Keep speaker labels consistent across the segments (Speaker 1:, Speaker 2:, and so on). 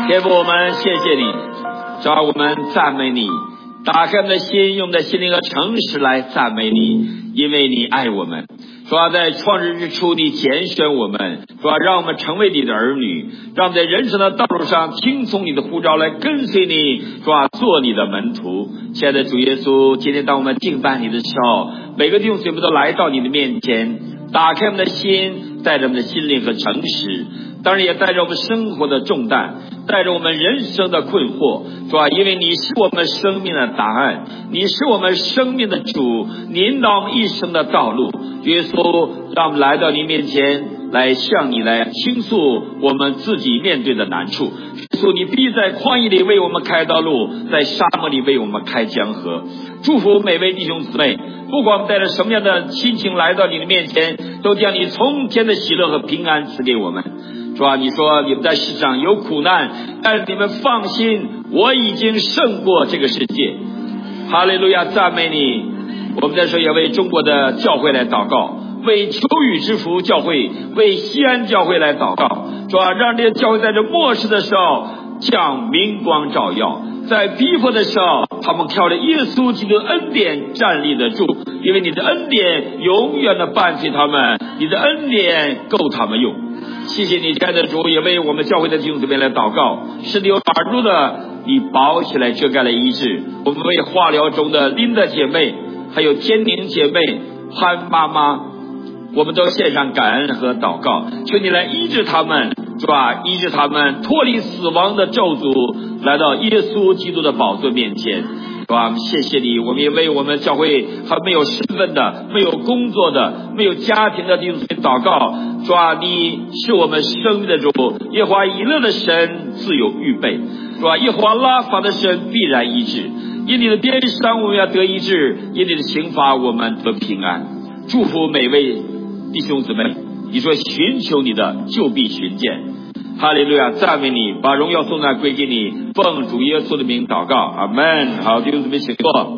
Speaker 1: 天父，我们谢谢你，主啊，我们赞美你，打开我们的心，用我们的心灵和诚实来赞美你，因为你爱我们。主啊，在创世之初你拣选我们，主啊，让我们成为你的儿女，让我们在人生的道路上听从你的呼召来跟随你，主啊，做你的门徒。亲爱的主耶稣，今天当我们敬拜你的时候，每个弟兄姊妹都来到你的面前，打开我们的心，带着我们的心灵和诚实，当然也带着我们生活的重担，带着我们人生的困惑，主啊，因为你是我们生命的答案，你是我们生命的主，你引导我们一生的道路。耶稣，让我们来到你面前，来向你来倾诉我们自己面对的难处。耶稣，你必在旷野里为我们开道路，在沙漠里为我们开江河。祝福每位弟兄姊妹，不管我们带着什么样的心情来到你的面前，都将你从天的喜乐和平安赐给我们。主啊，你说你们在世上有苦难，但是你们放心，我已经胜过这个世界。哈利路亚，赞美你。我们在这也为中国的教会来祷告，为秋雨之福教会，为西安教会来祷告。主啊，让这些教会在这末世的时候将明光照耀，在逼迫的时候他们靠着耶稣基督的恩典站立得住，因为你的恩典永远的伴随他们，你的恩典够他们用。谢谢你，亲爱的主，也为我们教会的弟兄姊妹来祷告，身体有软弱的你包起来遮盖了医治。我们为化疗中的琳达姐妹，还有天宁姐妹、潘妈妈，我们都献上感恩和祷告，求你来医治他们，是吧？医治他们脱离死亡的咒诅，来到耶稣基督的宝座面前，是吧？谢谢你，我们也为我们教会还没有身份的、没有工作的、没有家庭的弟兄姊妹祷告，是吧？你是我们生命的主，耶和华以勒的神自有预备，是吧？耶和华拉法的神必然医治。因你的鞭伤我们要得医治，因你的刑罚我们得平安。祝福每位弟兄姊妹，你说寻求你的就必寻见。哈利路亚，赞美你，把荣耀颂赞归给你，奉主耶稣的名祷告，阿们。好，弟兄姊妹请坐。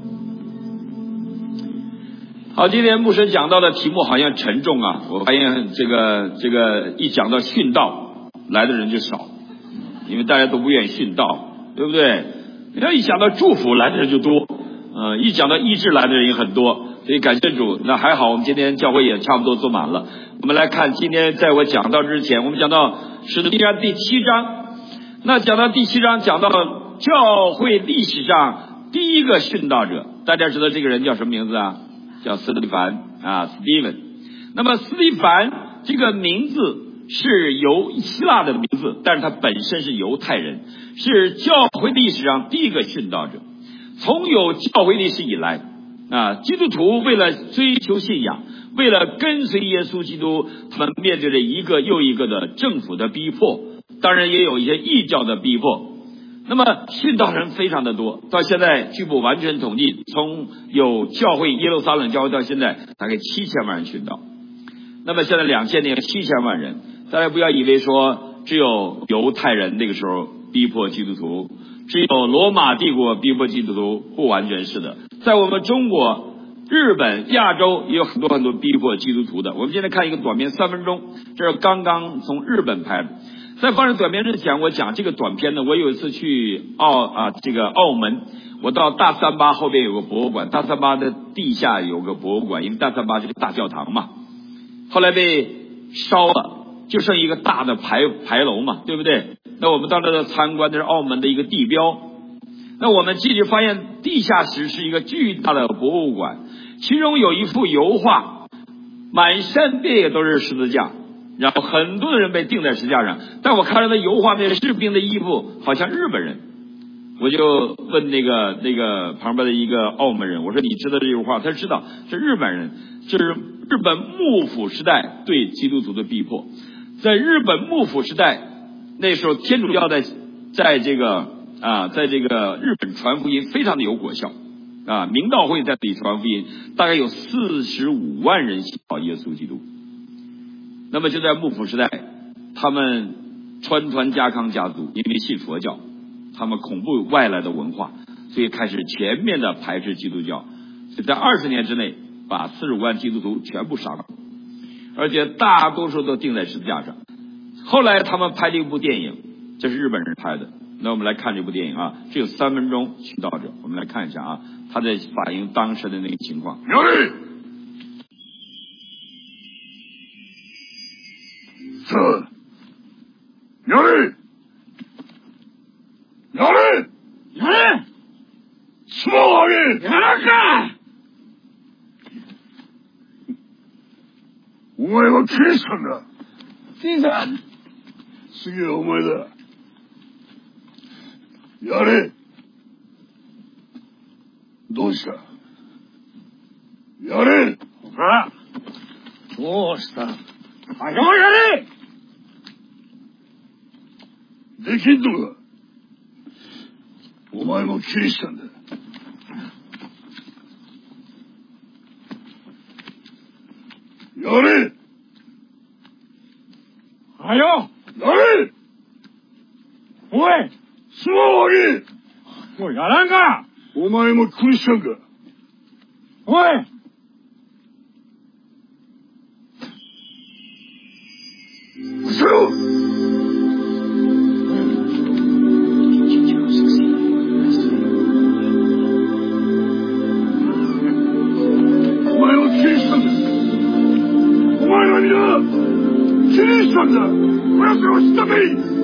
Speaker 1: 好，今天牧师讲到的题目好像沉重啊，我发现这个一讲到殉道来的人就少，因为大家都不愿意殉道，对不对？你要一讲到祝福来的人就多，一讲到医治来的人也很多，所以感谢主。那还好，我们今天教会也差不多坐满了。我们来看今天在我讲到之前，我们讲到使徒行传第7章。那讲到第7章，讲到教会历史上第一个殉道者，大家知道这个人叫什么名字啊？叫司提反啊 ，Stephen。那么司提反这个名字是由希腊的名字，但是他本身是犹太人，是教会历史上第一个殉道者。从有教会历史以来啊，基督徒为了追求信仰，为了跟随耶稣基督，他们面对着一个又一个的政府的逼迫，当然也有一些异教的逼迫。那么殉道人非常的多，到现在据不完全统计，从有教会耶路撒冷教会到现在大概7000万人殉道。那么现在2000年7000万人，大家不要以为说只有犹太人那个时候逼迫基督徒，只有罗马帝国逼迫基督徒，不完全是的。在我们中国、日本、亚洲也有很多很多逼迫基督徒的。我们现在看一个短片3分钟，这是刚刚从日本拍的。在放上短片之前，我讲这个短片呢，我有一次去澳门，我到大三巴后边有个博物馆，大三巴的地下有个博物馆，因为大三巴是个大教堂嘛，后来被烧了，就剩一个大的牌楼嘛，对不对？那我们到那儿参观的是澳门的一个地标，那我们进去发现地下室是一个巨大的博物馆，其中有一幅油画，满山遍野都是十字架，然后很多的人被钉在十字架上，但我看到那油画那士兵的衣服好像日本人，我就问那个旁边的一个澳门人，我说你知道这幅画？他知道是日本人，就是日本幕府时代对基督徒的逼迫。在日本幕府时代，那时候天主教在这个日本传福音非常的有果效啊，明道会在这里传福音，大概有45万人信靠耶稣基督。那么就在幕府时代，他们川家康家族因为信佛教，他们恐怖外来的文化，所以开始全面的排斥基督教，所以在20年之内把45万基督徒全部杀光，而且大多数都钉在十字架上。后来他们拍了一部电影， 这是日本人拍的。那我们来看这部电影啊，只有3分钟，《寻道者》，我们来看一下啊，他在反映当时的那个情况。
Speaker 2: 苗栗，是苗栗，苗栗，
Speaker 3: 苗栗，
Speaker 2: 什么玩意？
Speaker 3: やらか！
Speaker 2: お前はキリシタンだ。
Speaker 3: じいさん。
Speaker 2: 次はお前だ。やれ。どうした？やれ。
Speaker 3: ほら。どうした？あれもやれ。
Speaker 2: できんのか。お前もキリシタンだ。やれ。
Speaker 3: はよ。
Speaker 2: やれ。
Speaker 3: おい。
Speaker 2: スマホ上げ。
Speaker 3: もうやらんか。
Speaker 2: お前もクリスチャンか。
Speaker 3: おい。
Speaker 2: 伏せろ。お前はキリシタンだ。お前は皆キリシタンだ。こやつらを知ったかい。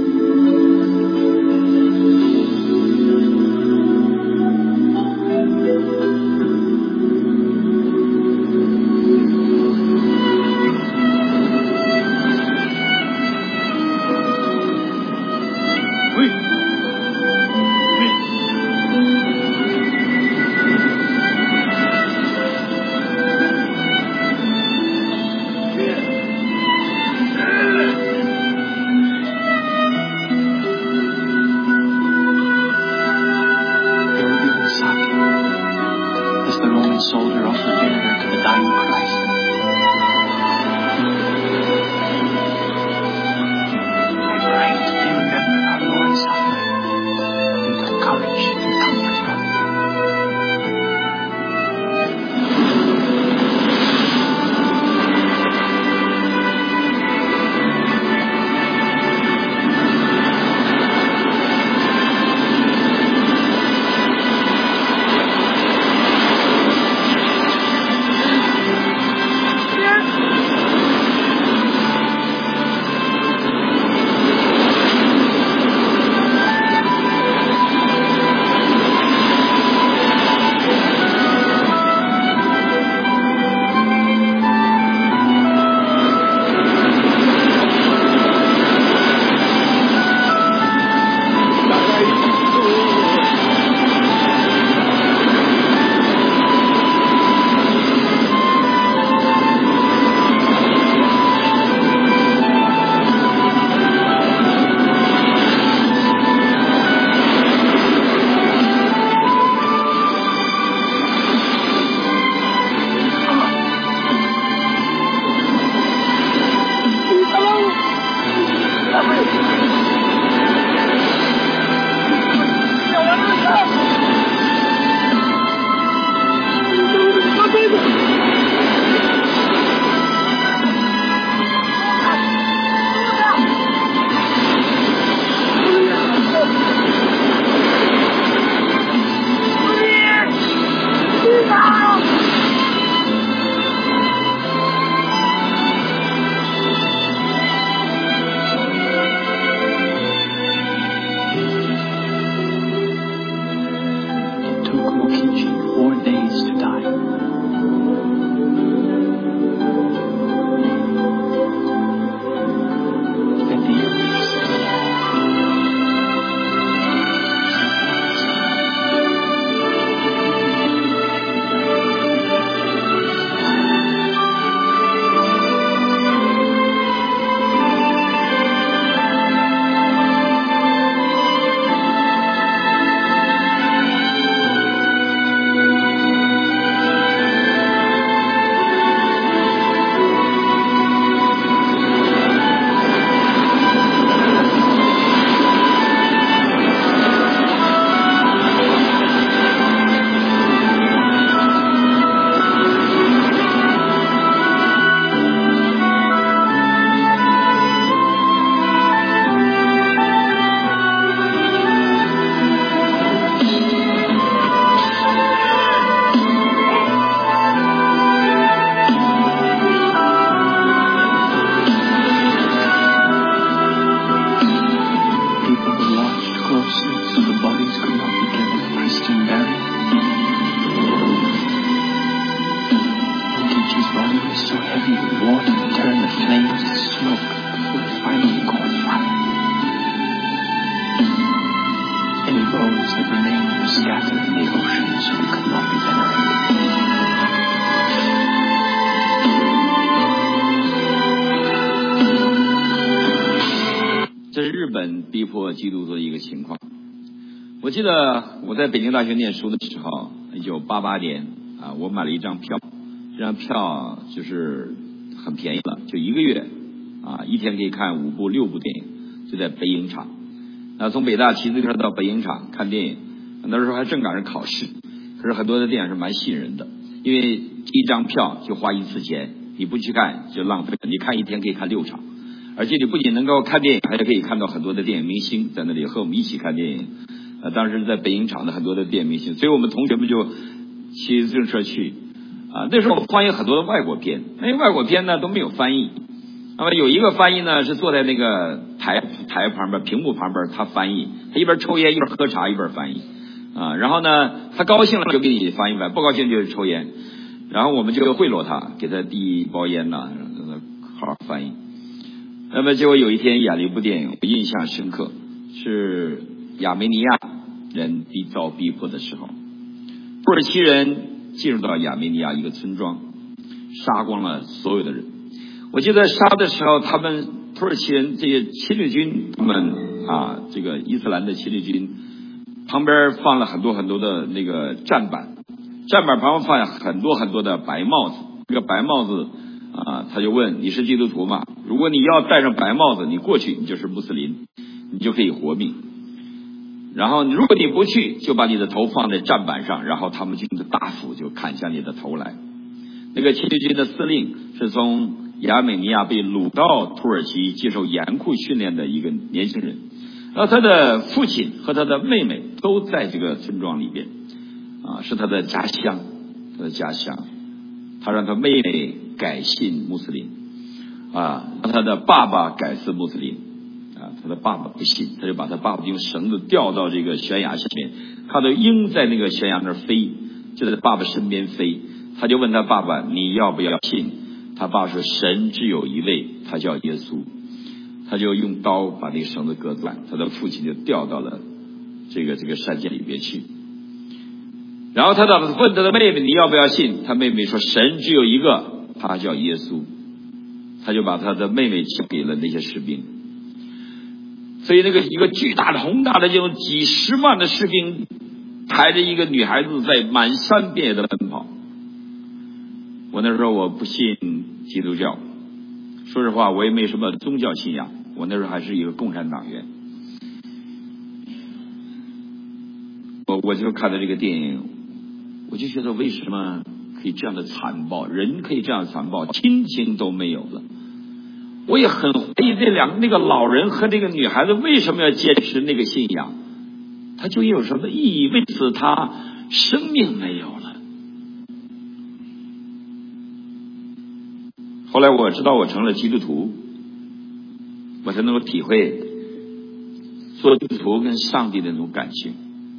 Speaker 4: heavy water turned the flames to smoke before it finally caught fire. Any bones that remained were scattered in the ocean so they could not be venerated.
Speaker 1: 这是日本逼迫基督徒的一个情况。我记得我在北京大学念书的时候，1988年啊，我买了一张票，这张票就是很便宜了，就1个月啊，一天可以看5部6部电影，就在北影厂。那从北大骑自行车到北影厂看电影，那时候还正赶上考试，可是很多的电影是蛮吸引人的，因为一张票就花1次钱，你不去看就浪费了，你看一天可以看6场。而且你不仅能够看电影，还可以看到很多的电影明星在那里和我们一起看电影。当时在北影厂的很多的电影明星，所以我们同学们就骑自行车去。那时候我们放映很多的外国片，那些外国片呢都没有翻译。那么有一个翻译呢是坐在那个台旁边、屏幕旁边，他翻译，他一边抽烟一边喝茶一边翻译。然后呢他高兴了就给你翻译完，不高兴就是抽烟。然后我们就贿赂他，给他递一包烟呐，让他好好翻译。那么结果有一天演了一部电影，我印象深刻，是亚美尼亚人遭逼迫的时候，土耳其人进入到亚美尼亚一个村庄，杀光了所有的人。我记得杀的时候，他们土耳其人这些侵略军，他们这个伊斯兰的侵略军旁边放了很多很多的那个站板，站板旁边放了很多很多的白帽子，这个白帽子他就问你是基督徒吗？如果你要戴上白帽子，你过去你就是穆斯林，你就可以活命。然后如果你不去，就把你的头放在站板上，然后他们就用大斧就砍下你的头来。那个侵略军的司令是从亚美尼亚被掳到土耳其接受严酷训练的一个年轻人，然后他的父亲和他的妹妹都在这个村庄里边是他的家乡，他让他妹妹改信穆斯林让他的爸爸改信穆斯林他的爸爸不信，他就把他爸爸用绳子吊到这个悬崖下面，看到鹰在那个悬崖那儿飞，就在爸爸身边飞，他就问他爸爸你要不要信？他爸说神只有一位，他叫耶稣。他就用刀把那个绳子割断，他的父亲就掉到了这个山涧里边去。然后他问他的妹妹你要不要信？他妹妹说神只有一个，他叫耶稣。他就把他的妹妹交给了那些士兵。所以那个一个巨大的宏大的这种几十万的士兵抬着一个女孩子在满山遍野的奔跑。我那时候我不信基督教，说实话我也没什么宗教信仰，我那时候还是一个共产党员。我就看到这个电影，我就觉得为什么可以这样的残暴，人可以这样的残暴，亲情都没有了。我也很怀疑那个老人和那个女孩子为什么要坚持那个信仰，他究竟有什么意义？为此他生命没有了。后来我知道我成了基督徒，我才能够体会做基督徒跟上帝的那种感情。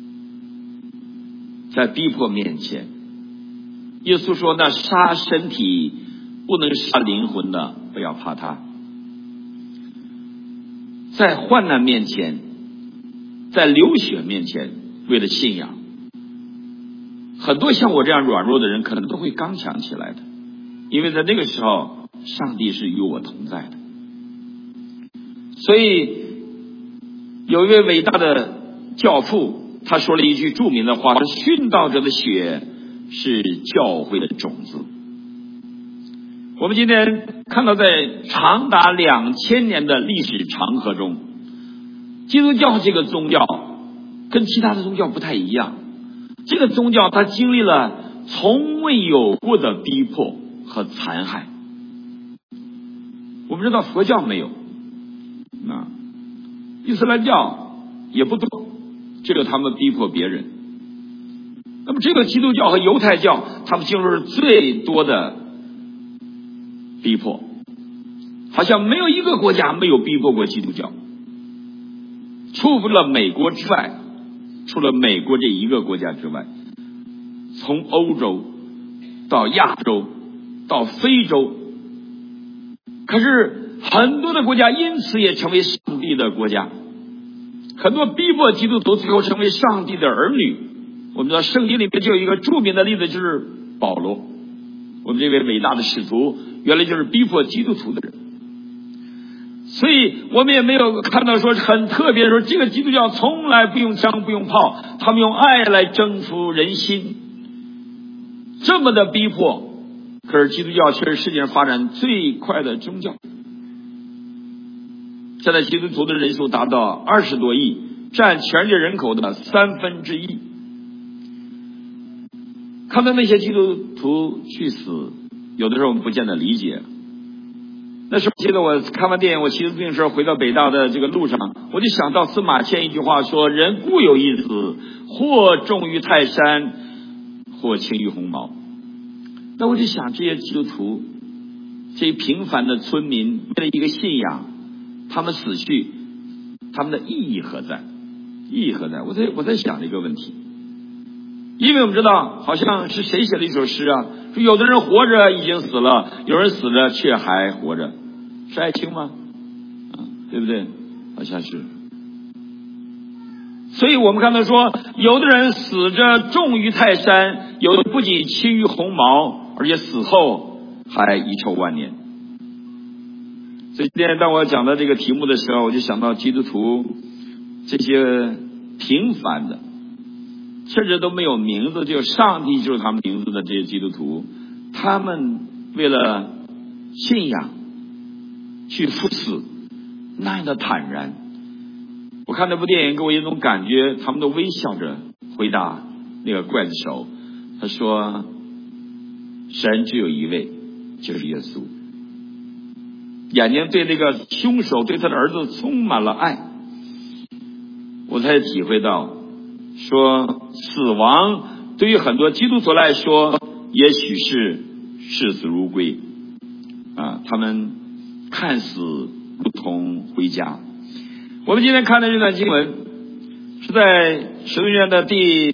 Speaker 1: 在逼迫面前，耶稣说那杀身体不能杀灵魂的，不要怕他。在患难面前，在流血面前，为了信仰，很多像我这样软弱的人可能都会刚强起来的，因为在那个时候上帝是与我同在的。所以有一位伟大的教父，他说了一句著名的话，说殉道者的血是教会的种子。我们今天看到在长达2000年的历史长河中，基督教这个宗教跟其他的宗教不太一样，这个宗教它经历了从未有过的逼迫和残害。我们知道佛教没有，伊斯兰教也不多，这个他们逼迫别人。那么这个基督教和犹太教他们经历了最多的逼迫，好像没有一个国家没有逼迫过基督教，除了美国之外，除了美国这一个国家之外，从欧洲到亚洲到非洲可是很多的国家因此也成为上帝的国家，很多逼迫基督徒最后成为上帝的儿女。我们知道圣经里面就有一个著名的例子，就是保罗，我们这位伟大的使徒原来就是逼迫基督徒的人。所以我们也没有看到说很特别的说，这个基督教从来不用枪不用炮，他们用爱来征服人心，这么的逼迫。可是基督教却是世界上发展最快的宗教，现在基督徒的人数达到20多亿，占全世界人口的1/3。看到那些基督徒去死，有的时候我们不见得理解。那时候记得我看完电影，我骑自行车回到北大的这个路上，我就想到司马迁一句话说：人固有一死，或重于泰山，或轻于鸿毛。那我就想，这些基督徒，这些平凡的村民，为了一个信仰，他们死去，他们的意义何在？意义何在？我在想这个问题。因为我们知道，好像是谁写的一首诗啊，说有的人活着已经死了，有人死了却还活着，是爱卿吗？对不对？好像是。所以我们看到说，有的人死着重于泰山，有的不仅轻于鸿毛，而且死后还遗臭万年。所以今天当我讲到这个题目的时候，我就想到基督徒这些平凡的，甚至都没有名字，只有上帝就是他们名字的这些基督徒，他们为了信仰去赴死，那样的坦然。我看那部电影给我一种感觉，他们都微笑着回答那个刽子手，他说神只有一位，就是耶稣。眼睛对那个凶手对他的儿子充满了爱。我才体会到说，死亡对于很多基督徒来说也许是视死如归他们看死如同回家。我们今天看的这段经文是在使徒行传的第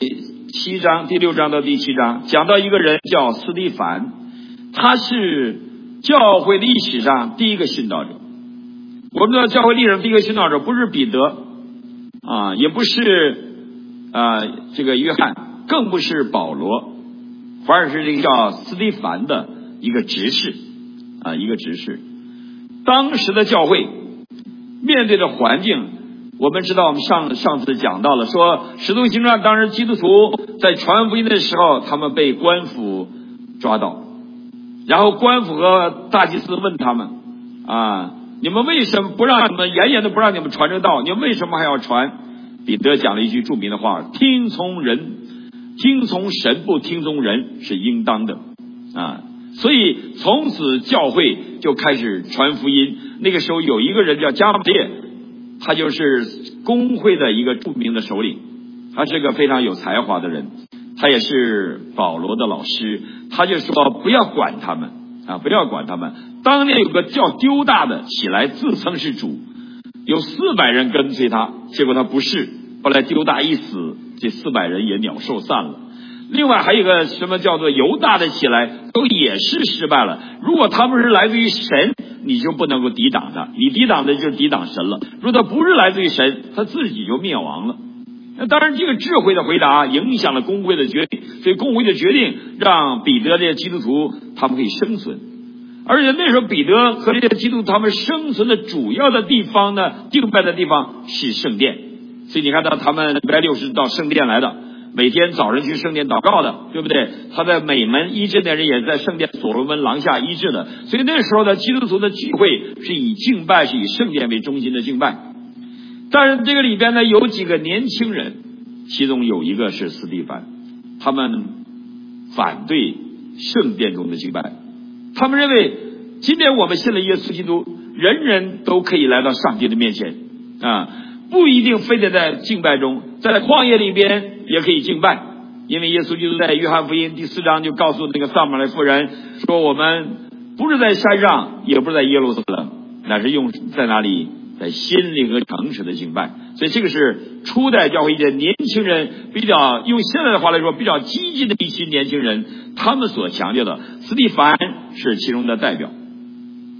Speaker 1: 6章到第7章，讲到一个人叫司提反，他是教会历史上第一个殉道者。我们知道教会历史上第一个殉道者不是彼得也不是这个约翰，更不是保罗，反而是这个叫司提反的一个执事一个执事。当时的教会面对的环境，我们知道，我们上次讲到了，说使徒行传当时基督徒在传福音的时候，他们被官府抓到，然后官府和大祭司问他们你们为什么不让你们严严的不让你们传这道？你们为什么还要传？彼得讲了一句著名的话：听从神不听从人是应当的所以从此教会就开始传福音。那个时候有一个人叫加马列，他就是公会的一个著名的首领，他是个非常有才华的人，他也是保罗的老师。他就说不要管他们不要管他们。当年有个叫丢大的起来自称是主，有400人跟随他，结果他不是，后来丢大一死，这400人也鸟兽散了。另外还有一个什么叫做犹大的起来，都也是失败了。如果他们是来自于神，你就不能够抵挡他，你抵挡的就是抵挡神了。如果他不是来自于神，他自己就灭亡了。那当然这个智慧的回答影响了公会的决定，所以公会的决定让彼得这些基督徒他们可以生存。而且那时候彼得和这些基督徒他们生存的主要的地方呢，敬拜的地方是圣殿。所以你看到他们礼拜6是到圣殿来的，每天早上去圣殿祷告的，对不对？他在美门医治的人也在圣殿所罗门廊下医治的。所以那时候的基督徒的聚会是以敬拜，是以圣殿为中心的敬拜。但是这个里边呢，有几个年轻人，其中有一个是司提反，他们反对圣殿中的敬拜。他们认为今天我们信了耶稣基督，人人都可以来到上帝的面前不一定非得在敬拜中，在旷野里边也可以敬拜。因为耶稣基督在约翰福音第4章就告诉那个撒玛利亚妇人说，我们不是在山上，也不是在耶路撒冷，乃是用在哪里？在心灵和诚实的敬拜。所以这个是初代教会的年轻人比较，用现在的话来说比较激进的一群年轻人，他们所强调的。司提反是其中的代表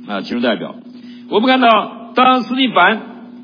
Speaker 1: 其中代表。我们看到当司提反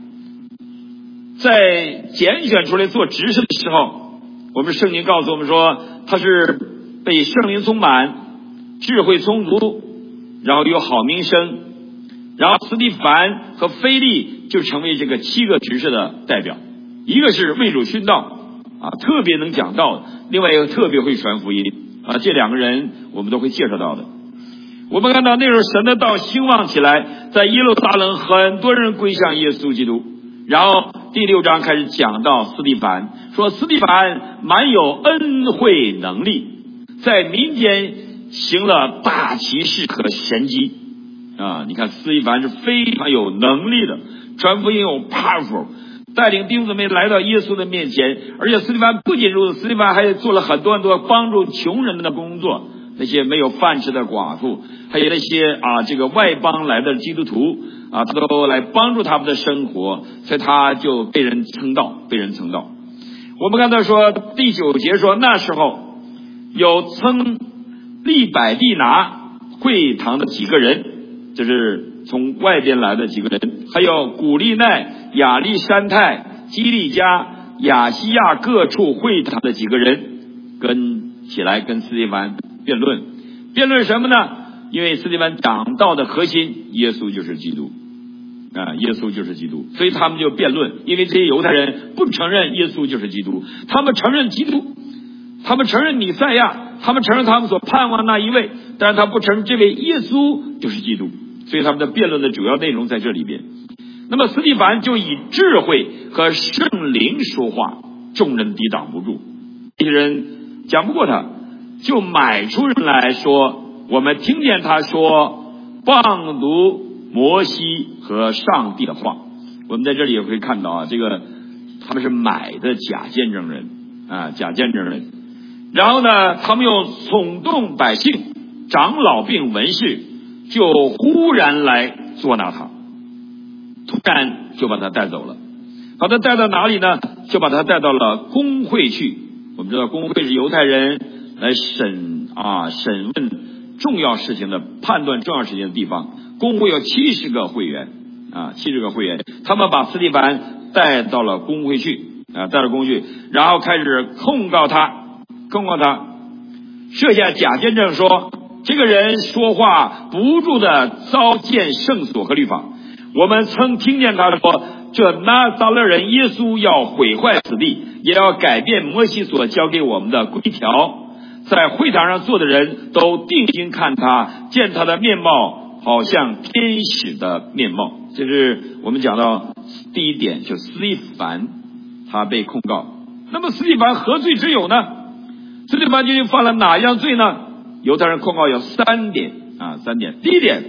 Speaker 1: 在拣选出来做执事的时候，我们圣经告诉我们说他是被圣灵充满，智慧充足，然后有好名声，然后司提反和腓利就成为这个7个执事的代表。一个是为主殉道特别能讲道，另外一个特别会传福音这2个人我们都会介绍到的。我们看到那时候神的道兴旺起来，在耶路撒冷很多人归向耶稣基督。然后第6章开始讲到司提反，说司提反满有恩惠能力，在民间行了大奇事和神迹你看司提反是非常有能力的，传福音有 powerful， 带领弟兄姊妹来到耶稣的面前。而且司提反不仅如此，司提反还做了很多帮助穷人们的工作，那些没有饭吃的寡妇，还有那些这个外邦来的基督徒他都来帮助他们的生活，所以他就被人称道。我们看到说第9节说，那时候有称利百利拿会堂的几个人，就是从外边来的几个人，还有古利奈、亚历山泰、基利加、亚西亚各处会堂的几个人跟起来跟司提反辩论什么呢？因为司提反讲道的核心耶稣就是基督耶稣就是基督，所以他们就辩论。因为这些犹太人不承认耶稣就是基督，他们承认基督，他们承认弥赛亚，他们承认他们所盼望那一位，但是他不承认这位耶稣就是基督，所以他们的辩论的主要内容在这里边。那么司提反就以智慧和圣灵说话，众人抵挡不住，这些人讲不过他，就买出人来说，我们听见他说谤读摩西和上帝的话。我们在这里也会看到这个他们是买的假见证人假见证人。然后呢，他们又耸动百姓，长老并文士就忽然来捉拿他，突然就把他带走了。把他带到哪里呢？就把他带到了公会去。我们知道公会是犹太人来审问重要事情的，判断重要事情的地方。公会有70个会员70个会员，他们把司提反带到了公会去然后开始控告他，设下假见证说，这个人说话不住的糟践圣所和律法。我们曾听见他说，这拿撒勒人耶稣要毁坏此地，也要改变摩西所交给我们的规条。在会堂上坐的人都定睛看他，见他的面貌好像天使的面貌。这是我们讲到第一点，就司提反他被控告。那么司提反何罪之有呢？司提反究竟犯了哪样罪呢？犹太人控告有3点第一点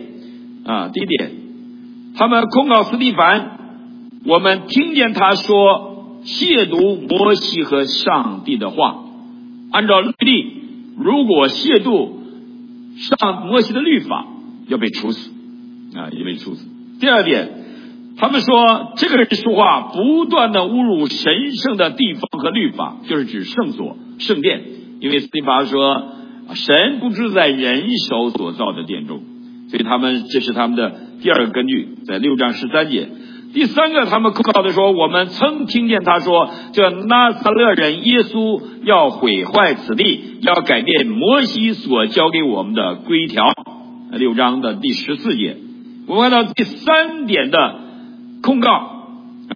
Speaker 1: 他们控告司提反，我们听见他说亵渎摩西和上帝的话。按照律例，如果亵渎摩西的律法，要被处死第二点，他们说这个人说话不断的侮辱神圣的地方和律法，就是指圣所圣殿。因为司提反说神不住在人手所造的殿中，所以这是他们的第2个根据，在6章13节。第3个，他们控告的说，我们曾听见他说，这拿撒勒人耶稣要毁坏此地，要改变摩西所交给我们的规条。6章的第14节，我们看到第3点的控告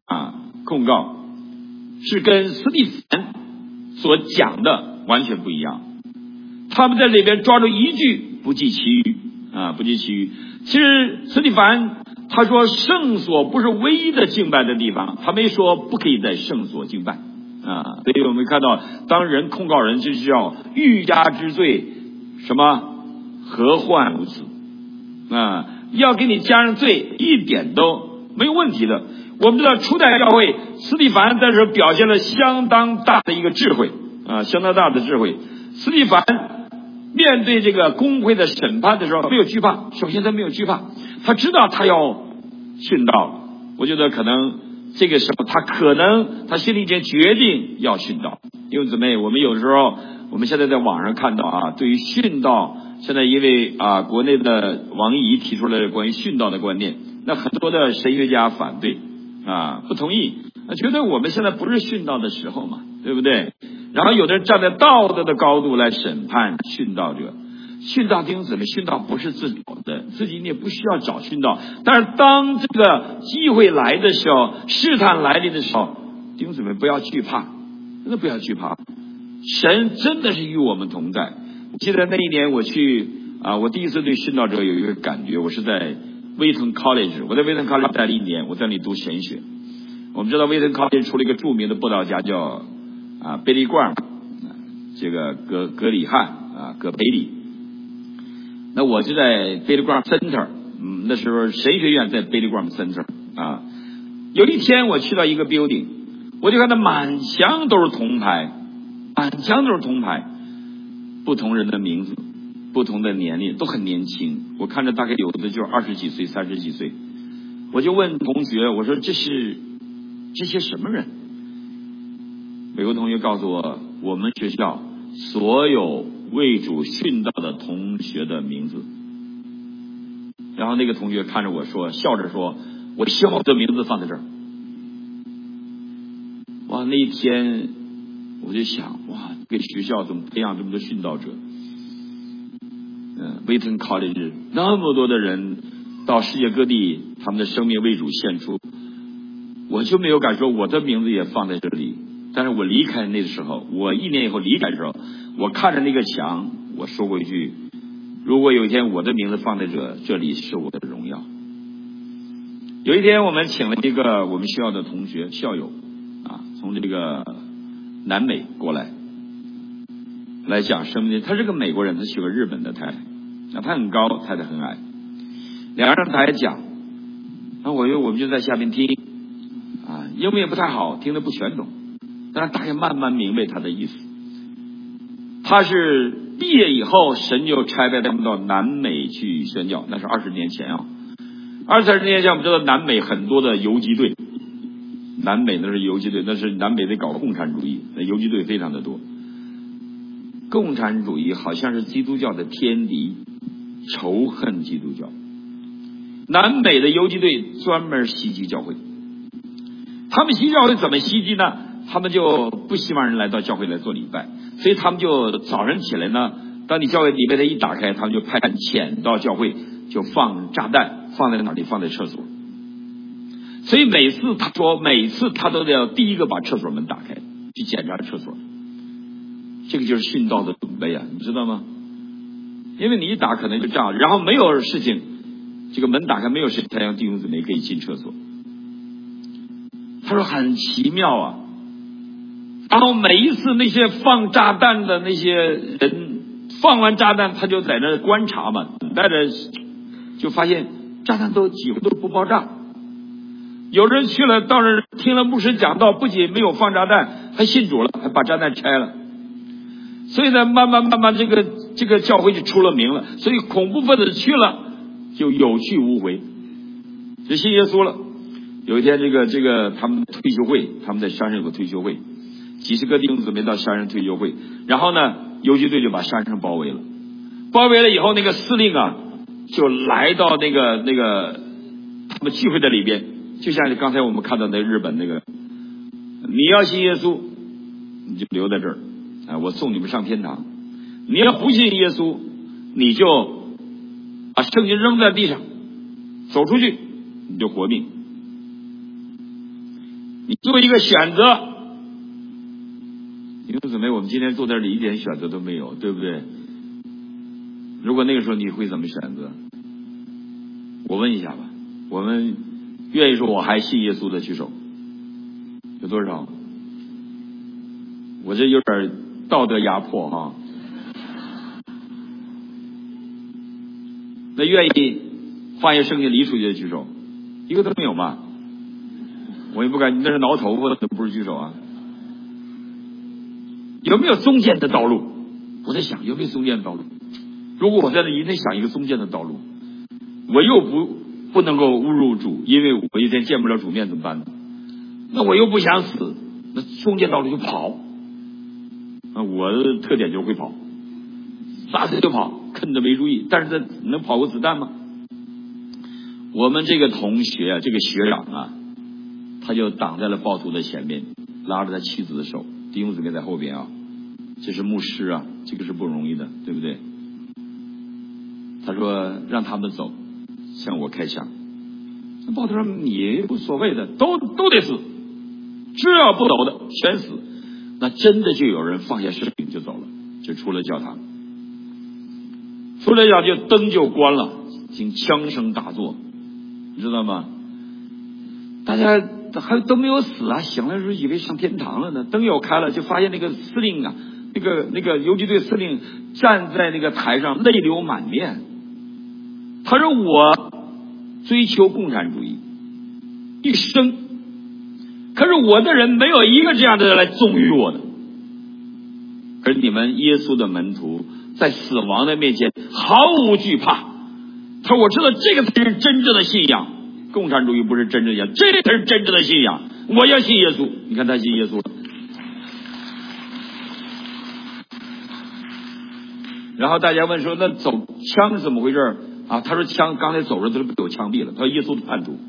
Speaker 1: 是跟司提反所讲的完全不一样。他们在里边抓住一句，不计其余。其实司提反他说圣所不是唯一的敬拜的地方，他没说不可以在圣所敬拜所以我们看到，当人控告人，就是要欲加之罪，什么何患无辞要给你加上罪，一点都没有问题的。我们知道初代教会司提反在这表现了相当大的一个智慧司提反面对这个公会的审判的时候没有惧怕，首先他没有惧怕，他知道他要殉道。我觉得可能这个时候他心里已经决定要殉道。因为姊妹，我们有时候我们现在在网上看到对于殉道现在因为国内的王怡提出了关于殉道的观念，那很多的神学家反对不同意，觉得我们现在不是殉道的时候嘛，对不对？然后有的人站在道德的高度来审判殉道者。殉道弟兄姊妹，殉道不是自找的，自己你也不需要找殉道。但是当这个机会来的时候，试探来临的时候，弟兄姊妹不要惧怕，真的不要惧怕。神真的是与我们同在。我记得那一年我去我第一次对殉道者有一个感觉，我是在威腾 College， 我在威腾 College 待了1年，我在那里读神学。我们知道威腾 College 出了一个著名的布道家叫贝利冠，这个格里汉葛培里。那我就在 Billy Graham Center， 那时候神学院在 Billy Graham Center 有一天我去到一个 building， 我就看到满墙都是铜牌，不同人的名字，不同的年龄，都很年轻。我看着大概有的就是20几岁、30几岁。我就问同学，我说这些什么人？美国同学告诉我，我们学校所有为主殉道的同学的名字。然后那个同学看着我说，笑着说，我希望我的名字放在这儿。哇，那一天我就想，哇，给学校怎么培养这么多殉道者？威腾 College 那么多的人到世界各地，他们的生命为主献出，我就没有敢说我的名字也放在这里。但是我离开那个时候，我1年以后离开的时候，我看着那个墙，我说过一句，如果有一天我的名字放在这里，是我的荣耀。有一天我们请了一个我们学校的同学校友从这个南美过来讲生命。他是个美国人，他娶个日本的太太，他很高，太太很矮，两个人台讲，我们就在下面听英文也不太好，听得不全懂，但是大概慢慢明白他的意思。他是毕业以后，神就差派他们到南美去宣教，那是20年前20-30年前我们知道南美很多的游击队，南美那是游击队，那是南美在搞共产主义，那游击队非常的多。共产主义好像是基督教的天敌，仇恨基督教。南美的游击队专门袭击教会，他们袭击教会怎么袭击呢？他们就不希望人来到教会来做礼拜，所以他们就早上起来呢，当你教会礼拜台一打开，他们就派人潜到教会，就放炸弹，放在哪里？放在厕所。所以每次他都要第一个把厕所门打开，去检查厕所。这个就是殉道的准备你知道吗？因为你一打可能就炸，然后没有事情，这个门打开没有事情，才让弟兄姊妹可以进厕所。他说很奇妙然后每一次那些放炸弹的那些人放完炸弹，他就在那观察嘛，等待着，就发现炸弹几乎都不爆炸。有人去了，到那听了牧师讲道，不仅没有放炸弹，还信主了，还把炸弹拆了。所以呢，慢慢这个教会就出了名了。所以恐怖分子去了就有去无回，就信耶稣了。有一天这个他们退休会，他们在山上有个退休会，几十个弟兄姊妹到山上退休会，然后呢游击队就把山上包围了。包围了以后，那个司令就来到那个他们聚会的里边，就像刚才我们看到那日本那个，你要信耶稣你就留在这儿我送你们上天堂，你要不信耶稣，你就把圣经扔在地上，走出去你就活命。你做一个选择，弟兄姊妹，我们今天坐在这里一点选择都没有，对不对？如果那个时候你会怎么选择？我问一下吧，我们愿意说我还信耶稣的举手，有多少？我这有点道德压迫那愿意放下圣经离出去的举手，一个都没有嘛。我也不敢，你那是挠头发的，不是举手有没有中间的道路？我在想有没有中间的道路。如果我在这一定想一个中间的道路，我又不能够侮辱主，因为我一天见不了主面怎么办呢？那我又不想死，那中间道路就跑。我的特点就是会跑，撒腿就跑。 啃着没注意，但是他能跑过子弹吗？我们这个同学啊，这个学长啊，他就挡在了暴徒的前面，拉着他妻子的手，弟兄姊妹在后边啊，这是牧师啊，这个是不容易的，对不对？他说让他们走，向我开枪。那暴徒说你无所谓的，都得死，只要不走的全死。那真的就有人放下生命就走了，就出了教堂。出了教堂灯就关了，听枪声大作，你知道吗？大家还都没有死啊，醒来时候以为上天堂了呢。灯又开了，就发现那个司令啊，那个游击队司令站在那个台上，泪流满面。他说我追求共产主义一生，可是我的人没有一个这样的人来忠于我的。而你们耶稣的门徒在死亡的面前毫无惧怕。他说我知道这个才是真正的信仰，共产主义不是真正的信仰，这个才是真正的信仰。我要信耶稣。你看他信耶稣了。然后大家问说那走枪是怎么回事啊？他说枪刚才走着都被我枪毙了。他说耶稣的叛徒。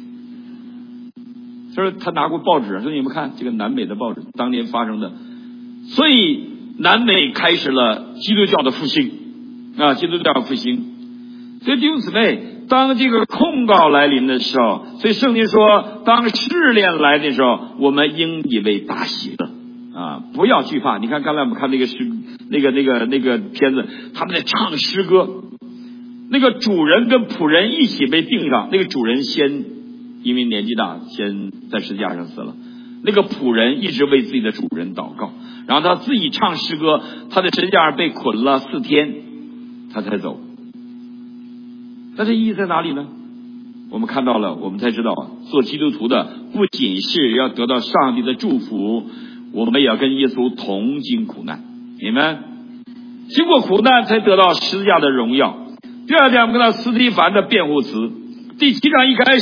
Speaker 1: 他说他拿过报纸，说你们看这个南美的报纸当年发生的，所以南美开始了基督教的复兴啊，基督教的复兴。所以弟兄姊妹，当这个控告来临的时候，所以圣经说当试炼来的时候，我们应以为大喜乐啊，不要惧怕。你看刚才我们看那个片子，他们在唱诗歌，那个主人跟仆人一起被钉上，那个主人先因为年纪大先在十字架上死了，那个仆人一直为自己的主人祷告，然后他自己唱诗歌，他在十字架上被捆了4天他才走。那这意义在哪里呢？我们看到了，我们才知道做基督徒的不仅是要得到上帝的祝福，我们也要跟耶稣同经苦难。你们经过苦难才得到十字架的荣耀。第二点，我们看到司提反的辩护词。第七章一开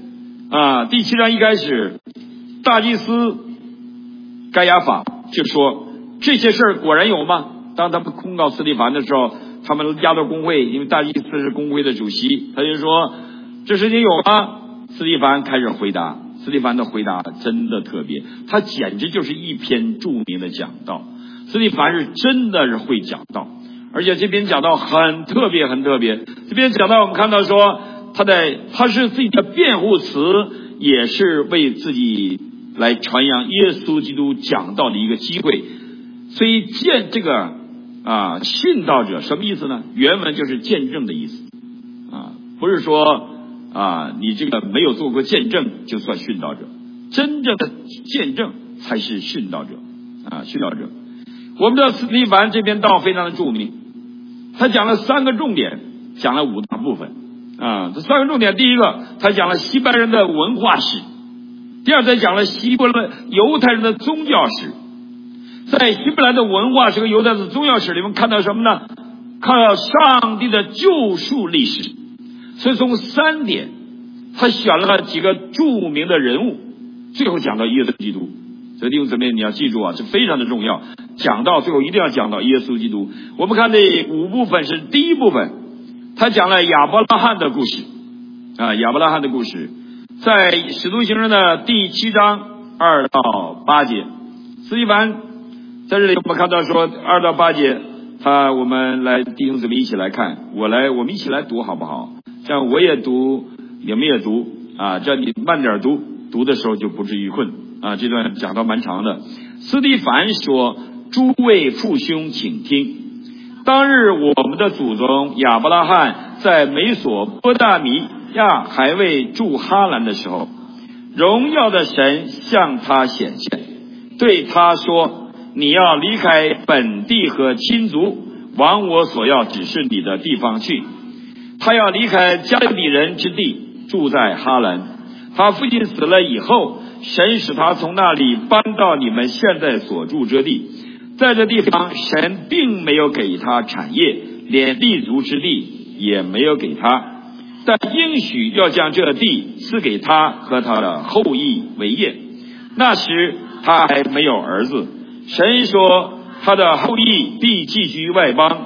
Speaker 1: 始，大祭司该亚法就说这些事儿果然有吗？当他们控告司提反的时候，他们压到公会，因为大祭司是公会的主席，他就说这事情有吗？司提反开始回答。司提反的回答真的特别，他简直就是一篇著名的讲道。司提反是真的是会讲道，而且这篇讲道很特别很特别。这篇讲道我们看到说他是自己的辩护词，也是为自己来传扬耶稣基督讲道的一个机会。所以这个殉道者什么意思呢？原文就是见证的意思啊，不是说你这个没有做过见证就算殉道者，真正的见证才是殉道者啊，殉道者。我们的司提反这篇道非常的著名，他讲了3个重点，讲了5大部分啊。这3个重点，第一个他讲了西班牙人的文化史，第二他讲了犹太人的宗教史。在希伯来的文化史和犹太的宗教史里面看到什么呢？看到上帝的救赎历史。所以从3点他选了几个著名的人物，最后讲到耶稣基督。所以弟兄姊妹你要记住这非常的重要，讲到最后一定要讲到耶稣基督。我们看这5部分，是第一部分他讲了亚伯拉罕的故事亚伯拉罕的故事在使徒行传的第7章2到8节。司提反在这里我们看到说2到8节，我们来弟兄姊妹一起来看，我们一起来读好不好？这样我也读，你们也读这样你慢点读，读的时候就不至于困这段讲到蛮长的。司提反说：诸位父兄请听，当日我们的祖宗亚伯拉罕在美索波大米亚还未住哈兰的时候，荣耀的神向他显现，对他说：你要离开本地和亲族，往我所要指示你的地方去。他要离开加利利人之地，住在哈兰。他父亲死了以后，神使他从那里搬到你们现在所住之地。在这地方，神并没有给他产业，连立足之地也没有给他，但应许要将这地赐给他和他的后裔为业。那时他还没有儿子，神说他的后裔必寄居外邦，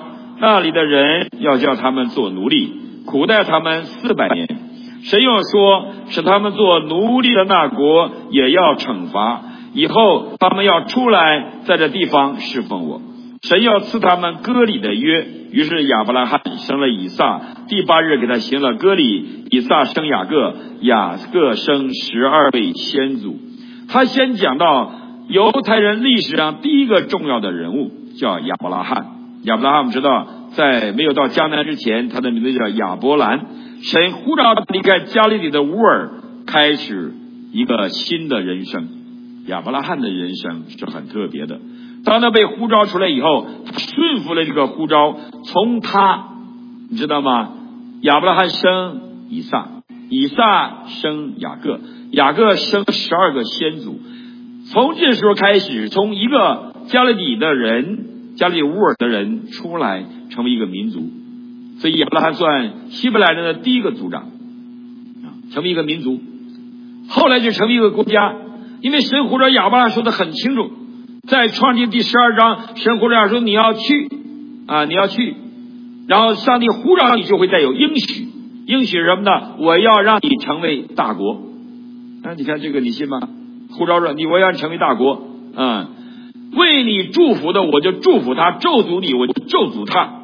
Speaker 1: 那里的人要叫他们做奴隶，苦待他们400年。神又说，使他们做奴隶的那国也要惩罚，以后他们要出来，在这地方侍奉我。神要赐他们割礼的约，于是亚伯拉罕生了以撒，第8日给他行了割礼。以撒生雅各，雅各生12位先祖。他先讲到犹太人历史上第一个重要的人物叫亚伯拉罕。亚伯拉罕我们知道，在没有到迦南之前，他的名字叫亚伯兰。神呼召他离开加利利的乌尔，开始一个新的人生。亚伯拉罕的人生是很特别的。当他被呼召出来以后，他顺服了这个呼召，从他，你知道吗？亚伯拉罕生以撒，以撒生雅各，雅各生12个先祖。从这时候开始，从一个加利利的人，加利利乌尔的人出来，成为一个民族。所以亚伯拉罕算希伯来人的第一个族长，成为一个民族。后来就成为一个国家，因为神呼召亚伯拉罕说的很清楚，在创世记第12章，神呼召说你要去你要去，然后上帝呼召你就会带有应许，应许什么呢？我要让你成为大国。你看这个你信吗？呼召说我要让你成为大国，为你祝福的我就祝福他，咒诅你我就咒诅他，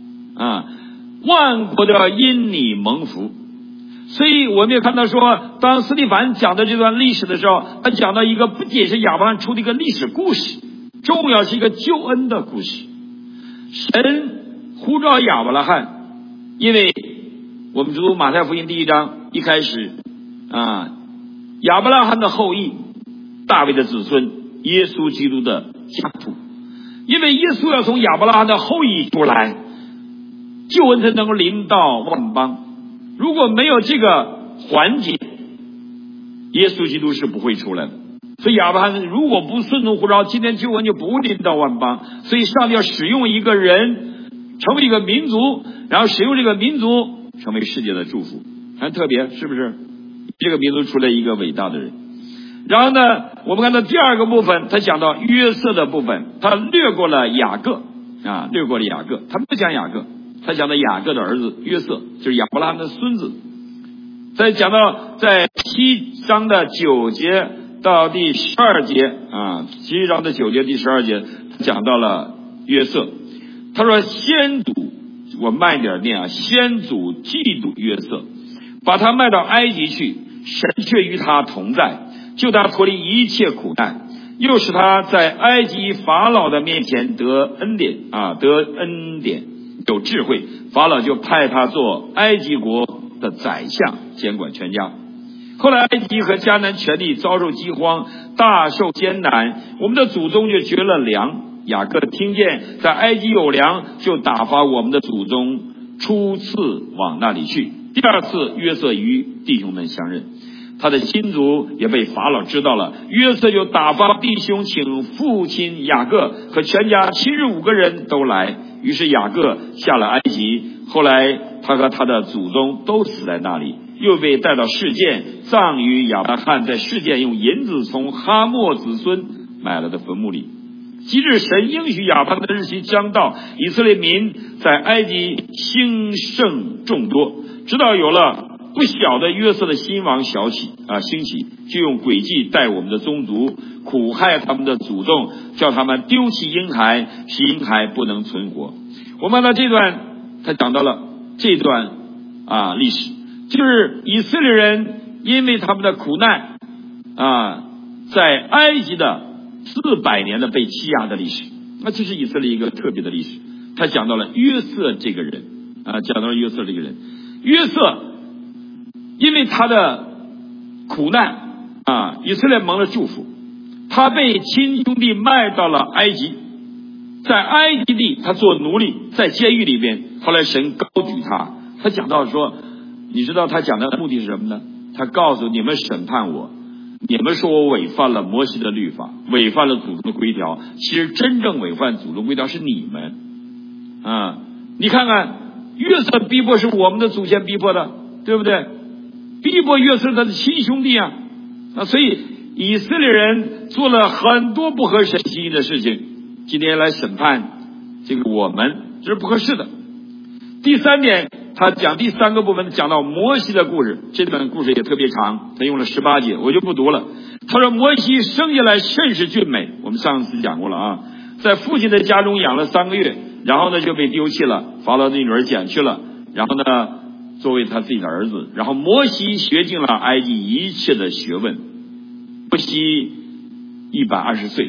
Speaker 1: 万国都要因你蒙福。所以我们也看到说，当斯蒂凡讲的这段历史的时候，他讲到一个不仅是亚伯拉罕出的一个历史故事，重要是一个救恩的故事。神呼召亚伯拉罕，因为我们读马太福音第1章一开始亚伯拉罕的后裔，大卫的子孙，耶稣基督的家谱。因为耶稣要从亚伯拉罕的后裔出来，救恩才能够临到万邦。如果没有这个环节，耶稣基督是不会出来的。所以亚伯拉罕如果不顺从呼召，今天救恩就不会临到万邦。所以上帝要使用一个人成为一个民族，然后使用这个民族成为世界的祝福，很特别，是不是？这个民族出来一个伟大的人。然后呢，我们看到第二个部分，他讲到约瑟的部分，他略过了雅各略过了雅各，他不讲雅各，他讲到雅各的儿子约瑟，就是亚伯拉罕的孙子。再讲到在7章的9节到第12节7章的9节第12节讲到了约瑟。他说先祖，我慢一点念先祖嫉妒约瑟，把他卖到埃及去，神却与他同在，救他脱离一切苦难，又使他在埃及法老的面前得恩典有智慧，法老就派他做埃及国的宰相，监管全家。后来埃及和迦南全地遭受饥荒，大受艰难，我们的祖宗就绝了粮。雅各听见在埃及有粮，就打发我们的祖宗初次往那里去。第二次约瑟与弟兄们相认，他的亲族也被法老知道了，约瑟就打发弟兄请父亲雅各和全家75个人都来。于是雅各下了埃及，后来他和他的祖宗都死在那里，又被带到示剑，葬于亚伯拉罕在示剑用银子从哈莫子孙买了的坟墓里。即日神应许亚伯拉罕的日期将到，以色列民在埃及兴盛众多，直到有了不小的约瑟的新王兴起，就用诡计待我们的宗族，苦害他们的祖宗，叫他们丢弃婴孩，使婴孩不能存活。我们看到这段，他讲到了这段历史，就是以色列人因为他们的苦难在埃及的400年的被欺压的历史，那这是以色列一个特别的历史。他讲到了约瑟这个人约瑟因为他的苦难以色列蒙了祝福，他被亲兄弟卖到了埃及，在埃及地他做奴隶，在监狱里边，后来神高举他。他讲到说，你知道他讲的目的是什么呢？他告诉你们审判我，你们说我违反了摩西的律法，违反了祖宗的规条，其实真正违反祖宗规条是你们你看看约瑟逼迫是我们的祖先逼迫的，对不对？逼迫约瑟他的亲兄弟所以以色列人做了很多不合神心意的事情，今天来审判这个我们，这是不合适的。 第三点，他讲第三个部分讲到摩西的故事，这段故事也特别长，他用了18节，我就不读了。他说摩西生下来甚是俊美，我们上次讲过了啊，在父亲的家中养了3个月，然后呢就被丢弃了，法老的女儿捡去了，然后呢作为他自己的儿子。然后摩西学尽了埃及一切的学问。摩西120岁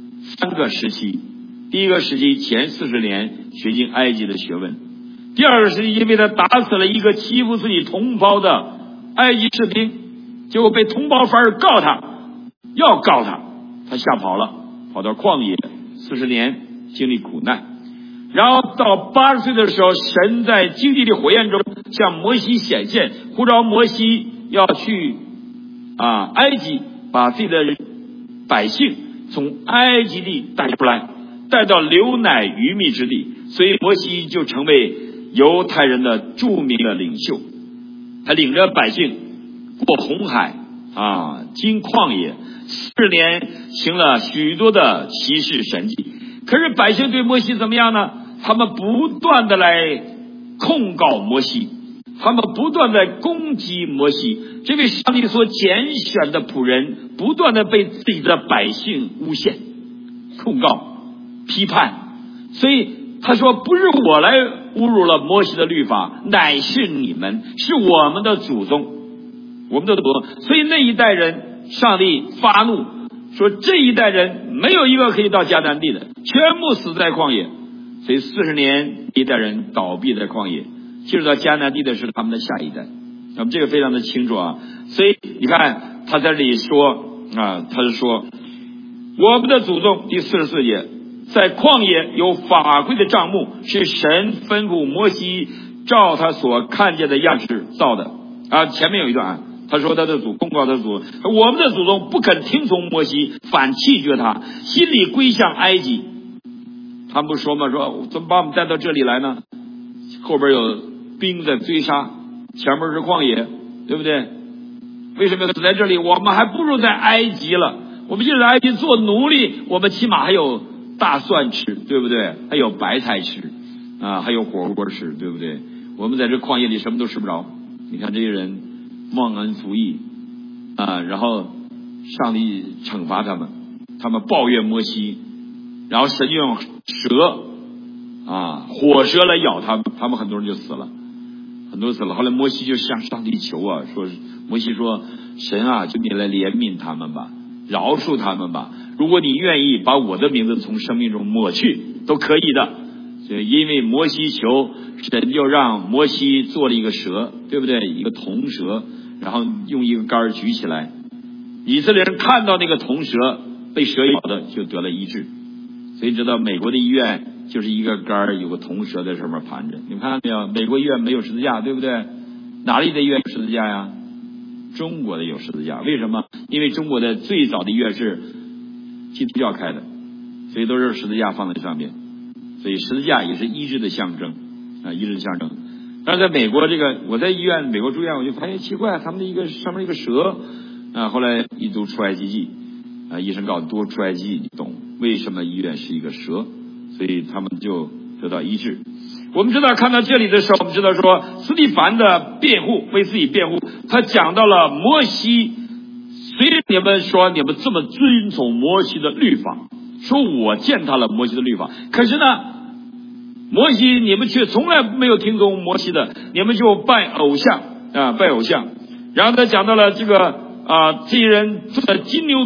Speaker 1: ，3个时期。第一个时期前40年学尽埃及的学问，第二个时期因为他打死了一个欺负自己同胞的埃及士兵，结果被同胞反而告他，要告他，他吓跑了，跑到旷野40年经历苦难。然后到80岁的时候，神在荆棘的火焰中向摩西显现，呼召摩西要去埃及，把自己的百姓从埃及地带出来，带到流奶鱼蜜之地。所以摩西就成为犹太人的著名的领袖，他领着百姓过红海经旷野，40年行了许多的奇事神迹。可是百姓对摩西怎么样呢？他们不断的来控告摩西，他们不断的攻击摩西，这位上帝所拣选的仆人不断的被自己的百姓诬陷、控告、批判。所以他说，不是我来侮辱了摩西的律法，乃是你们，是我们的祖宗，我们的祖宗。所以那一代人，上帝发怒说，这一代人没有一个可以到迦南地的，全部死在旷野。所以40年一代人倒闭在旷野，进入到迦南地的是他们的下一代。那么这个非常的清楚啊。所以你看他在这里说他是说我们的祖宗，第44节，在旷野有法规的帐幕，是神吩咐摩西照他所看见的样式造的前面有一段他说他的祖公告他的祖，我们的祖宗不肯听从摩西，反弃绝他，心里归向埃及。他们不说吗？说怎么把我们带到这里来呢？后边有兵在追杀，前面是旷野，对不对？为什么要死在这里？我们还不如在埃及了。我们就是在埃及做奴隶，我们起码还有大蒜吃，对不对？还有白菜吃还有火锅吃，对不对？我们在这旷野里什么都吃不着。你看这些人忘恩负义然后上帝惩罚他们，他们抱怨摩西，然后神就用蛇火蛇来咬他们，他们很多人就死了，很多死了。后来摩西就向上帝求说摩西说，神就你来怜悯他们吧，饶恕他们吧，如果你愿意把我的名字从生命中抹去都可以的。所以因为摩西求，神就让摩西做了一个蛇，对不对？一个铜蛇，然后用一个杆举起来，以色列人看到那个铜蛇被蛇咬的就得了医治。所以知道美国的医院就是一个杆有个铜蛇在上面盘着，你们看到没有？美国医院没有十字架，对不对？哪里的医院有十字架呀？中国的有十字架。为什么？因为中国的最早的医院是基督教开的，所以都是十字架放在上面，所以十字架也是医治的象征医治的象征。但是在美国我在医院美国住院，我就发现奇怪，他们的一个上面一个蛇后来一读出埃及记医生告诉读出埃及记，你懂为什么医院是一个蛇，所以他们就得到医治。我们知道看到这里的时候，我们知道说司提反的辩护，为自己辩护，他讲到了摩西，虽然你们说你们这么遵从摩西的律法，说我践踏了摩西的律法，可是呢摩西你们却从来没有听从摩西的，你们就拜偶像拜偶像。然后他讲到了这些人做了金牛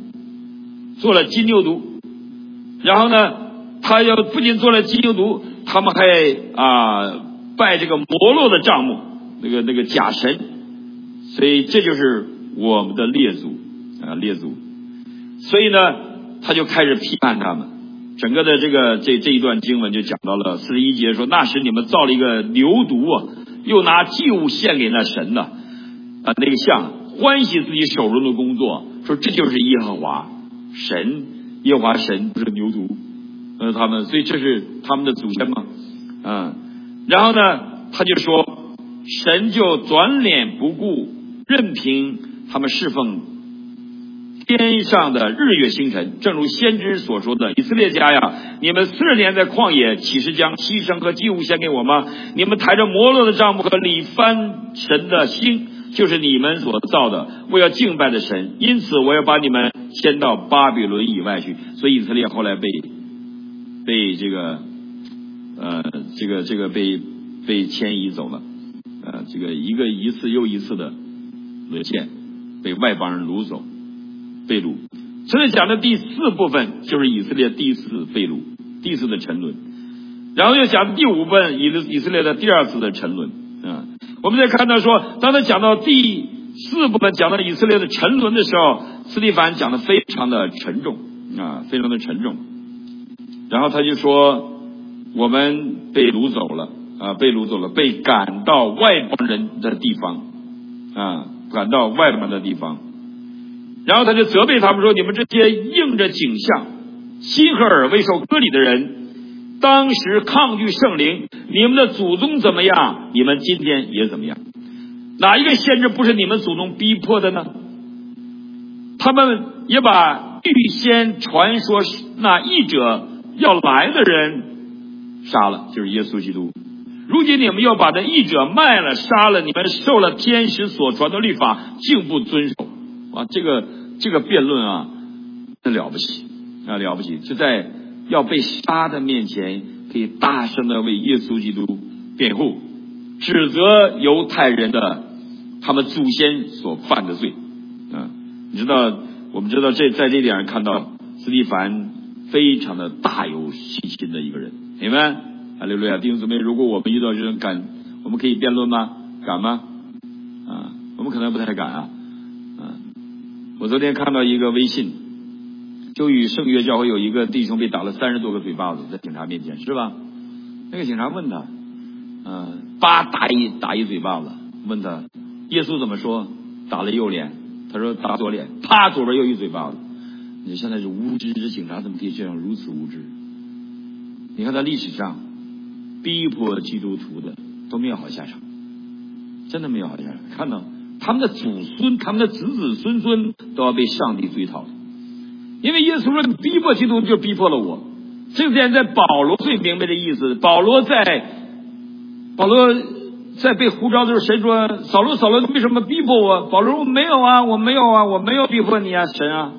Speaker 1: 犊，然后呢他又不仅做了金牛犊，他们还拜这个摩洛的帐幕，那个假神。所以这就是我们的列祖。所以呢他就开始批判他们。整个的这一段经文就讲到了41节，说那时你们造了一个牛犊又拿祭物献给那神那个像，欢喜自己手中的工作，说这就是耶和华神，耶和华神不是牛犊他们，所以这是他们的祖先嘛然后呢他就说神就转脸不顾，任凭他们侍奉天上的日月星辰，正如先知所说的，以色列家呀，你们40年在旷野，岂是将牺牲和祭物献给我吗？你们抬着摩洛的帐幕和里番神的星，就是你们所造的，我要敬拜的神，因此我要把你们迁到巴比伦以外去。所以以色列后来被被迁移走了，这个一次又一次的沦陷，被外邦人掳走，被掳。这里讲的第4部分就是以色列第一次被掳，第一次的沉沦，然后又讲第5部分以色列的第2次的沉沦。我们再看到说，当他讲到第4部分讲到以色列的沉沦的时候，司提反讲的非常的沉重非常的沉重。然后他就说，我们被掳走了被赶到外邦人的地方赶到外邦的地方。然后他就责备他们说，你们这些应着景象心和耳未受割礼的人，当时抗拒圣灵，你们的祖宗怎么样，你们今天也怎么样。哪一个先知不是你们祖宗逼迫的呢？他们也把预先传说那义者要来的人杀了，就是耶稣基督。如今你们又把这义者卖了杀了，你们受了天使所传的律法，竟不遵守。这个辩论真了不起了不起，就在要被杀的面前可以大声的为耶稣基督辩护，指责犹太人的他们祖先所犯的罪我们知道在这点上看到司提反非常的大有信心的一个人。你们哈利路亚，弟兄姊妹，如果我们遇到这种我们可以辩论吗？敢吗？我们可能不太敢我昨天看到一个微信，就与圣约教会有一个弟兄被打了30多个嘴巴子，在警察面前，是吧？那个警察问他打一嘴巴子，问他耶稣怎么说，打了右脸，他说打左脸，啪，左边又一嘴巴子。你现在是无知之警察，怎么可以这样如此无知？你看他历史上逼迫基督徒的都没有好下场，真的没有好下场。看到他们的祖孙，他们的子子孙孙都要被上帝追讨的，因为耶稣说你逼迫基督就逼迫了我。这个点在保罗最明白的意思。保罗在被呼召的时候，神说扫罗扫罗为什么逼迫我？保罗说我没有我没有逼迫你神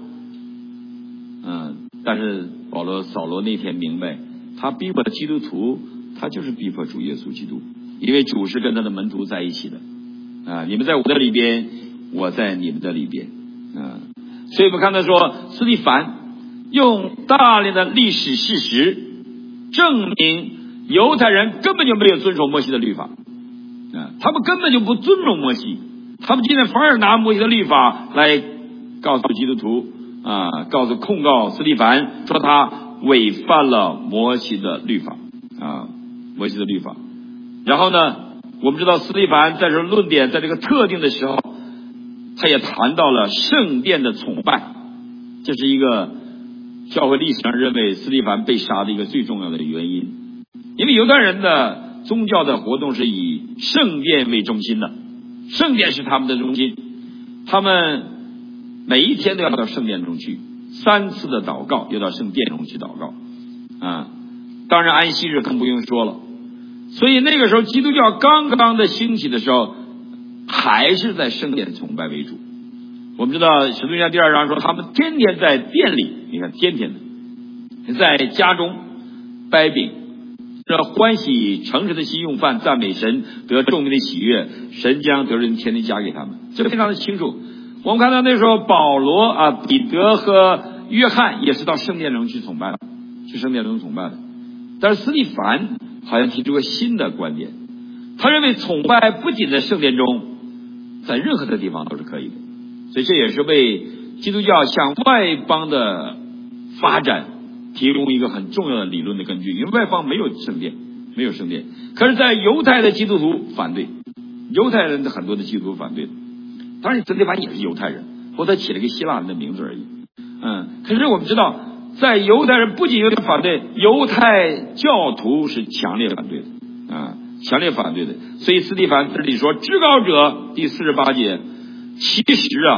Speaker 1: 但是扫罗那天明白，他逼迫基督徒，他就是逼迫主耶稣基督，因为主是跟他的门徒在一起的你们在我的里边，我在你们的里边所以我们看到说，司提反用大量的历史事实证明犹太人根本就没有遵守摩西的律法他们根本就不尊重摩西，他们今天反而拿摩西的律法来告诉基督徒控告司提反，说他违反了摩西的律法摩西的律法。然后呢，我们知道司提反在这论点在这个特定的时候，他也谈到了圣殿的崇拜，这是一个教会历史上认为司提反被杀的一个最重要的原因。因为犹太人的宗教的活动是以圣殿为中心的，圣殿是他们的中心，他们每一天都要到圣殿中去，3次的祷告要到圣殿中去祷告当然安息日更不用说了。所以那个时候基督教刚刚的兴起的时候，还是在圣殿崇拜为主。我们知道使徒行传第2章说，他们天天在殿里，你看天天的在家中掰饼，这欢喜诚实的心用饭，赞美神，得众民的喜悦，神将得人天天加给他们，这个非常的清楚。我们看到那时候保罗彼得和约翰也是到圣殿中去崇拜的，去圣殿中崇拜的。但是司提反好像提出个新的观点，他认为崇拜不仅在圣殿中，在任何的地方都是可以的。所以这也是为基督教向外邦的发展提供一个很重要的理论的根据。因为外邦没有圣殿，可是在犹太的基督徒反对，犹太人的很多的基督徒反对，当然司提反也是犹太人，或者起了个希腊人的名字而已可是我们知道，在犹太人不仅有点反对，犹太教徒是强烈反对的强烈反对的。所以司提反这里说，至高者第48节，其实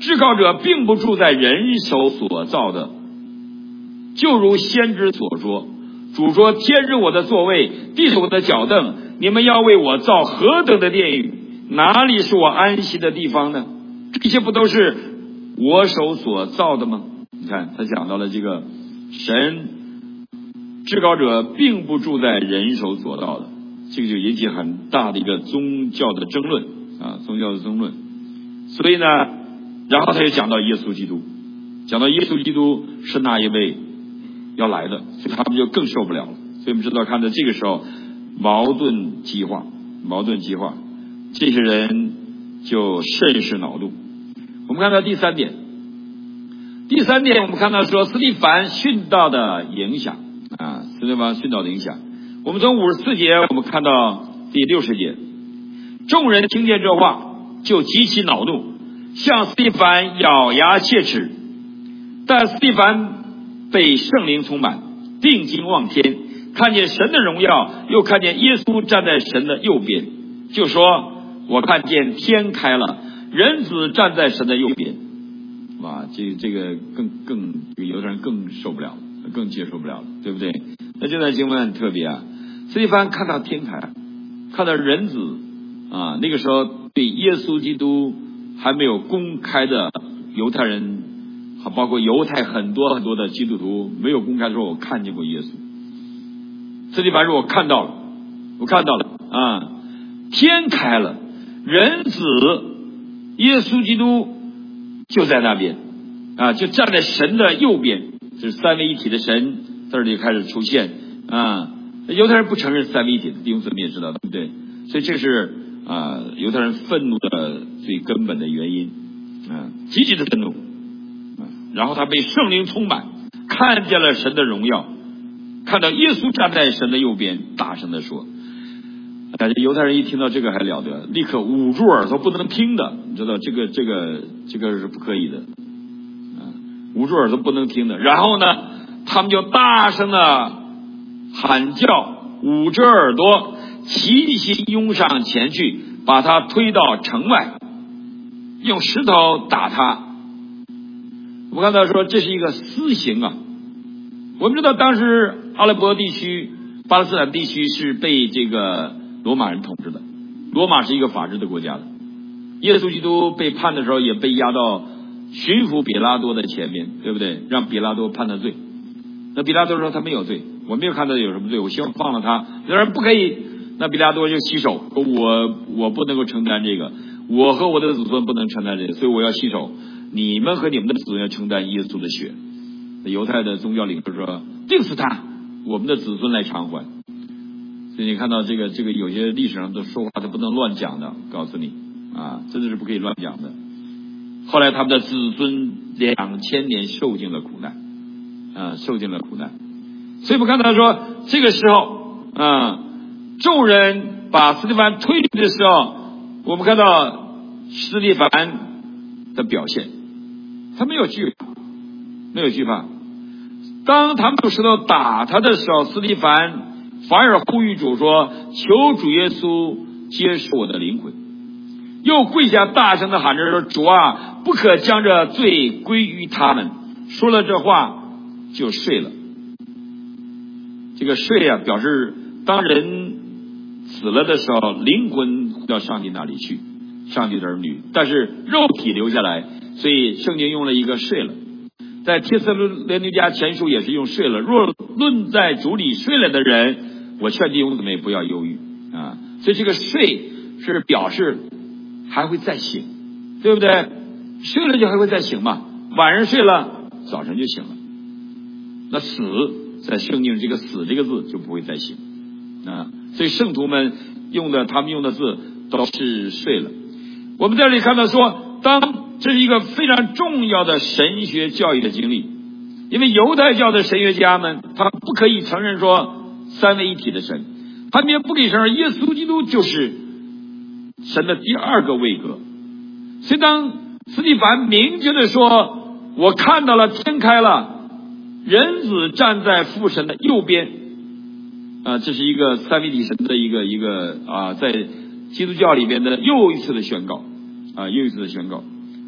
Speaker 1: 至高者并不住在人手所造的，就如先知所说，主说，天是我的座位，地是我的脚凳，你们要为我造何等的殿宇，哪里是我安息的地方呢？这些不都是我手所造的吗？你看他讲到了这个神至高者并不住在人手所造的，这个就引起很大的一个宗教的争论啊，宗教的争论。所以呢，然后他又讲到耶稣基督，讲到耶稣基督是那一位要来的，所以他们就更受不了了。所以我们知道，看到这个时候矛盾激化，这些人就甚是恼怒。我们看到第三点，我们看到说司提反殉道的影响啊，司提反殉道的影响。我们从54节我们看到第60节，众人听见这话就极其恼怒，向司提反咬牙切齿。但司提反被圣灵充满，定睛望天，看见神的荣耀，又看见耶稣站在神的右边，就说，我看见天开了，人子站在神的右边。哇，这个更有的人更受不了了，更接受不了了，对不对？那这段经文很特别啊，司提反看到天开，看到人子啊，那个时候对耶稣基督还没有公开的，犹太人包括犹太很多的基督徒没有公开说我看见过耶稣。司提反说我看到了啊，天开了，人子耶稣基督就在那边啊，就站在神的右边，就是三位一体的神在这里开始出现啊。犹太人不承认三位一体的，弟兄姊妹也知道，对不对？所以这是犹太人愤怒的最根本的原因啊，极其的愤怒啊。然后他被圣灵充满，看见了神的荣耀，看到耶稣站在神的右边，大声的说。但是犹太人一听到这个还了得，立刻捂住耳朵不能听的，你知道这个是不可以的啊，捂住耳朵不能听的。然后呢，他们就大声的喊叫，捂着耳朵，齐心拥上前去，把他推到城外，用石头打他。我刚才说这是一个私刑啊。我们知道当时阿拉伯地区、巴勒斯坦地区是被这个罗马人统治的，罗马是一个法治的国家的。耶稣基督被判的时候也被押到巡抚比拉多的前面，对不对？让比拉多判他罪。那比拉多说他没有罪，我没有看到有什么罪，我希望放了他。有人不可以，那比拉多就洗手，我不能够承担这个，我和我的子孙不能承担这个，所以我要洗手。你们和你们的子孙要承担耶稣的血。犹太的宗教领袖说定死他，我们的子孙来偿还。所以你看到这个有些历史上的说话他不能乱讲的，告诉你啊，真的是不可以乱讲的。后来他们的子孙2000年受尽了苦难啊，受尽了苦难。所以我们刚才说这个时候啊，众人把司提反推进的时候，我们看到司提反的表现，他没有惧怕。当他们用石头打他的时候，司提反反而呼吁主说，求主耶稣接受我的灵魂，又跪下大声的喊着说，主啊，不可将这罪归于他们。说了这话就睡了。这个睡啊，表示当人死了的时候，灵魂到上帝那里去，上帝的儿女，但是肉体留下来，所以圣经用了一个睡了。在帖撒罗尼迦前书也是用睡了。若论在主里睡了的人，我劝弟兄姊妹不要忧郁啊。所以这个睡是表示还会再醒，对不对？睡了就还会再醒嘛，晚上睡了，早晨就醒了。那死在圣经这个死这个字就不会再醒啊。所以圣徒们他们用的字都是睡了。我们在这里看到说，这是一个非常重要的神学教育的经历，因为犹太教的神学家们，他不可以承认说三位一体的神，他们也不可以承认耶稣基督就是神的第二个位格。所以当司提反明确的说，我看到了天开了，人子站在父神的右边啊，这是一个三位一体神的一个在基督教里边的又一次的宣告啊，又一次的宣告。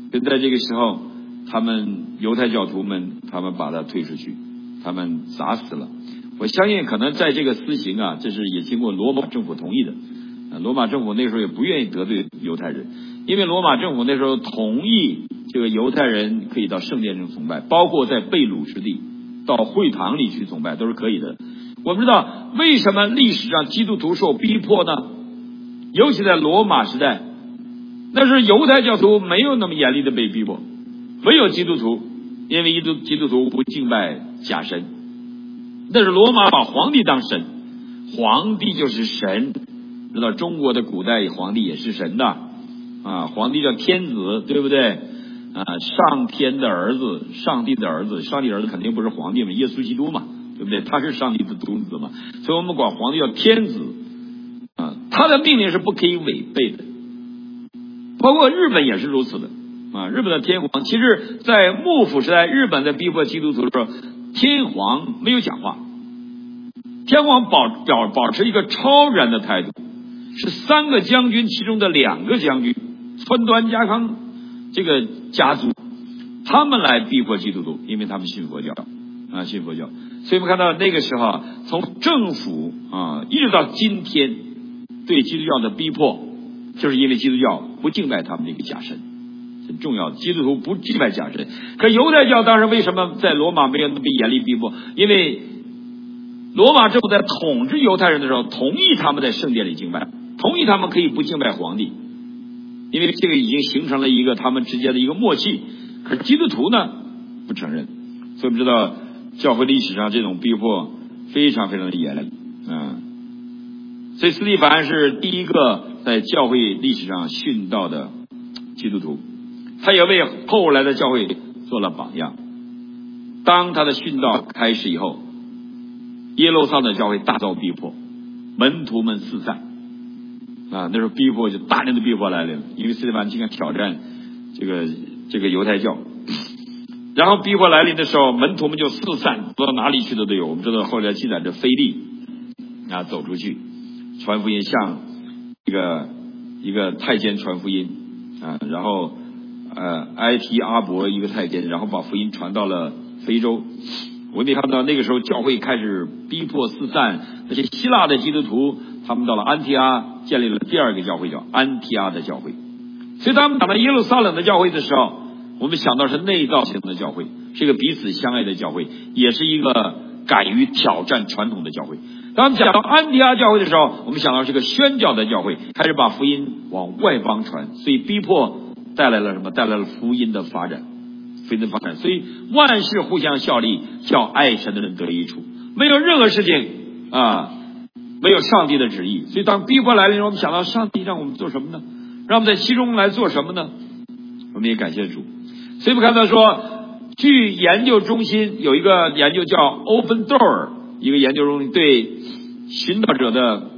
Speaker 1: 就在这个时候，他们犹太教徒们，他们把他推出去，他们砸死了。我相信可能在这个私刑啊，这是也经过罗马政府同意的。罗马政府那时候也不愿意得罪犹太人，因为罗马政府那时候同意这个犹太人可以到圣殿中崇拜，包括在被掳之地到会堂里去崇拜都是可以的。我们知道为什么历史上基督徒受逼迫呢？尤其在罗马时代，那是犹太教徒没有那么严厉的被逼迫，唯有基督徒，因为基督徒不敬拜假神，那是罗马把皇帝当神，皇帝就是神。知道中国的古代皇帝也是神的啊，皇帝叫天子，对不对啊？上天的儿子，上帝的儿子，上帝儿子肯定不是皇帝嘛，耶稣基督嘛，对不对？他是上帝的独子嘛，所以我们管皇帝叫天子啊，他的命令是不可以违背的。包括日本也是如此的啊，日本的天皇，其实在幕府时代，日本在逼迫基督徒的时候，天皇没有讲话，天皇保持一个超然的态度。是3个将军其中的2个将军川端家康这个家族，他们来逼迫基督徒，因为他们信佛教啊，信佛教。所以我们看到那个时候，从政府啊一直到今天对基督教的逼迫，就是因为基督教不敬拜他们的一个假神，很重要的。基督徒不敬拜假神，可犹太教当时为什么在罗马没有那么严厉逼迫？因为罗马政府在统治犹太人的时候，同意他们在圣殿里敬拜。同意他们可以不敬拜皇帝，因为这个已经形成了一个他们之间的一个默契。可是基督徒呢不承认，所以我们知道教会历史上这种逼迫非常非常的严厉啊。所以司提反是第一个在教会历史上殉道的基督徒，他也为后来的教会做了榜样。当他的殉道开始以后，耶路撒冷教会大遭逼迫，门徒们四散。啊，那时候逼迫就大量的逼迫来了，因为司提反竟然挑战这个犹太教，然后逼迫来临的时候，门徒们就四散，不知道哪里去的都有。我们知道后来记载着腓利啊走出去传福音，向一个太监传福音啊，然后埃提阿伯一个太监，然后把福音传到了非洲。我们也看到那个时候教会开始逼迫四散，那些希腊的基督徒他们到了安提阿，建立了第2个教会，叫安提阿的教会。所以他们讲到耶路撒冷的教会的时候，我们想到是内造型的教会，是一个彼此相爱的教会，也是一个敢于挑战传统的教会。当我们讲到安提阿教会的时候，我们想到是个宣教的教会，开始把福音往外邦传，所以逼迫带来了什么？带来了福音的发展。所以万事互相效力，叫爱神的人得益处。没有任何事情啊没有上帝的旨意。所以当逼迫来临，我们想到上帝让我们做什么呢？让我们在其中来做什么呢？我们也感谢主。所以我们看到说，据研究中心有一个研究叫 Open Door， 一个研究中心对寻道者的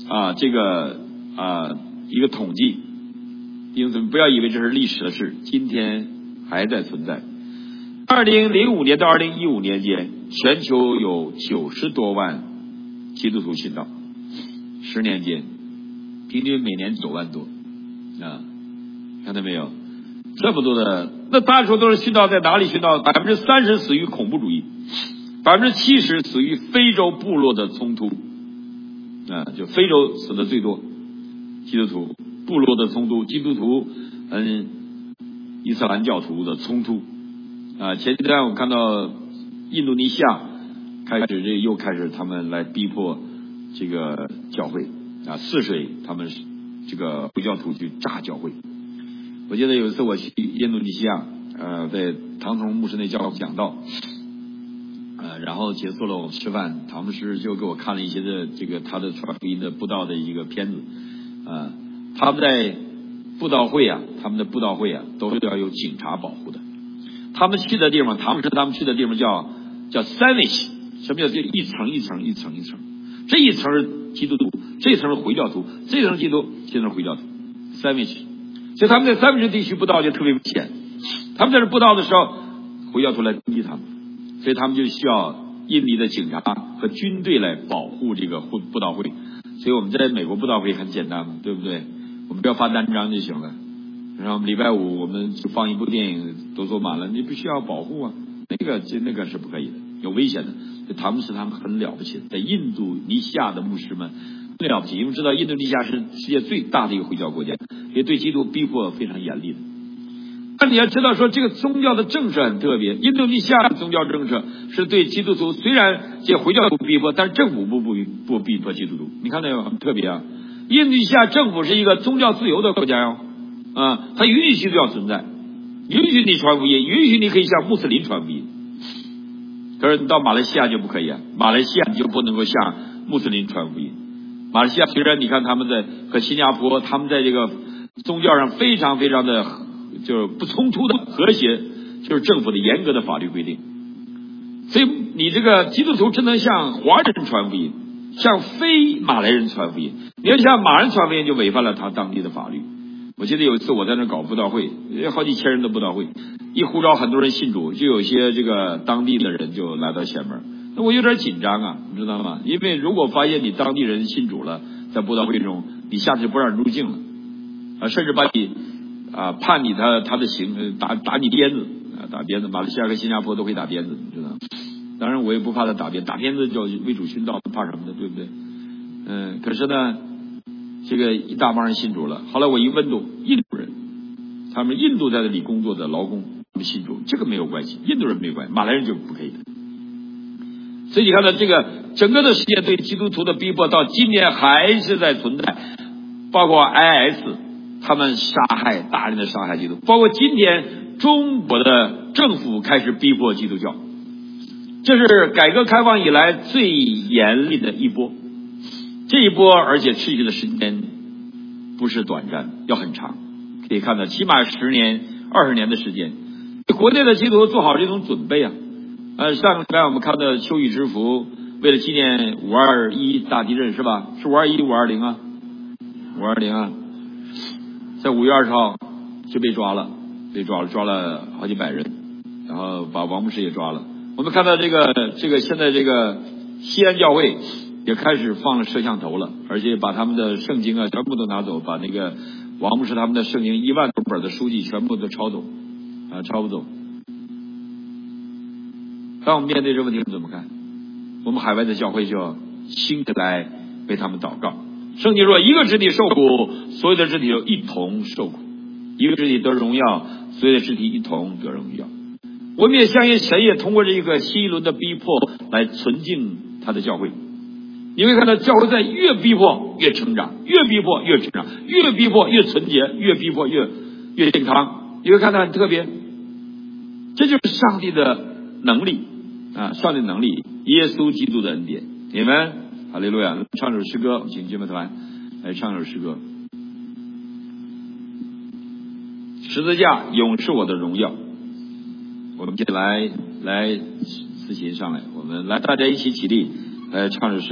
Speaker 1: 一个统计。因此不要以为这是历史的事，今天还在存在。2005年到2015年间，全球有90多万基督徒信道，10年间平均每年9万多啊，看到没有？这么多的，那大多数都是殉道，在哪里殉道？30%死于恐怖主义，70%死于非洲部落的冲突啊，就非洲死的最多，基督徒部落的冲突，基督徒伊斯兰教徒的冲突啊。前几天我看到印度尼西亚又开始他们来逼迫这个教会啊，泗水他们这个回教徒去炸教会。我记得有一次我去印度尼西亚，在唐崇牧师那教讲道，然后结束了我们吃饭，唐牧师就给我看了一些的他的传福音的布道的一个片子啊。他们在布道会啊，都是要有警察保护的。他们去的地方，唐牧师他们去的地方叫 sandwich， 什么叫这一层一层一层一层？这一层是基督徒，这一层是回教徒，这一层是基督，这一层是回教徒 ，sandwich。所以他们在sandwich地区布道就特别危险。他们在这布道的时候，回教徒来攻击他们，所以他们就需要印尼的警察和军队来保护这个布道会。所以我们在美国布道会很简单，对不对？我们不要发单张就行了然后礼拜五我们就放一部电影都坐满了，你必须要保护啊，那个是不可以的，有危险的。这塔木斯他们很了不起，在印度尼西亚的牧师们最了不起，因为知道印度尼西亚是世界最大的一个回教国家，也对基督逼迫非常严厉的。但你要知道说，这个宗教的政策很特别，印度尼西亚的宗教政策是对基督徒，虽然这回教徒逼迫，但是政府不逼迫基督徒。你看那个很特别啊，印度尼西亚政府是一个宗教自由的国家哟，它允许基督教存在，允许你传福音，允许你可以向穆斯林传福音。可是你到马来西亚就不可以啊，马来西亚你就不能够向穆斯林传福音。马来西亚虽然你看他们和新加坡，他们在这个宗教上非常非常的就是不冲突的和谐，就是政府的严格的法律规定。所以你这个基督徒只能向华人传福音，向非马来人传福音。你要向马来人传福音，就违反了他当地的法律。我记得有一次我在那搞布道会，好几千人的布道会，一呼召很多人信主，就有些这个当地的人就来到前面，那我有点紧张啊，你知道吗？因为如果发现你当地人信主了，在布道会中，你下次不让入境了，甚至把你判你他的打你鞭子打鞭子，马来西亚和新加坡都会打鞭子，你知道吗？当然我也不怕他打鞭子叫为主殉道，怕什么的，对不对？可是呢，这个一大帮人信主了。后来我一问印度人，他们印度在这里工作的劳工他们信主，这个没有关系，印度人没有关系，马来人就不可以的。所以你看到这个整个的世界对基督徒的逼迫到今年还是在存在，包括 IS 他们大量的杀害基督，包括今天中国的政府开始逼迫基督教，这是改革开放以来最严厉的一波。这一波而且持续的时间不是短暂，要很长，可以看到起码10年20年的时间，国内的基督徒做好这种准备啊。上个礼拜我们看到秋雨之福为了纪念521大地震是吧？是521 520啊？520啊，在5月20号就被抓了好几百人，然后把王牧师也抓了。我们看到这个现在这个西安教会也开始放摄像头了，而且把他们的圣经全部都拿走，把那个王牧师他们的圣经1万多本的书籍全部都抄走，抄不走。当我们面对这个问题，我们怎么看？我们海外的教会就要兴起来为他们祷告。圣经说，一个肢体受苦，所有的肢体就一同受苦；一个肢体得荣耀，所有的肢体一同得荣耀。我们也相信神也通过这个新一轮的逼迫来纯净他的教会。你会看到教会在越逼迫越成长，越逼迫越成长，越逼迫越纯洁，越逼迫越健康。你会看到很特别，这就是上帝的能力上帝的能力，耶稣基督的恩典。你们哈利路亚！唱首诗歌，请敬拜团来唱首诗歌。十字架永是我的荣耀。我们接下来司琴上来，我们来大家一起起立来唱首诗。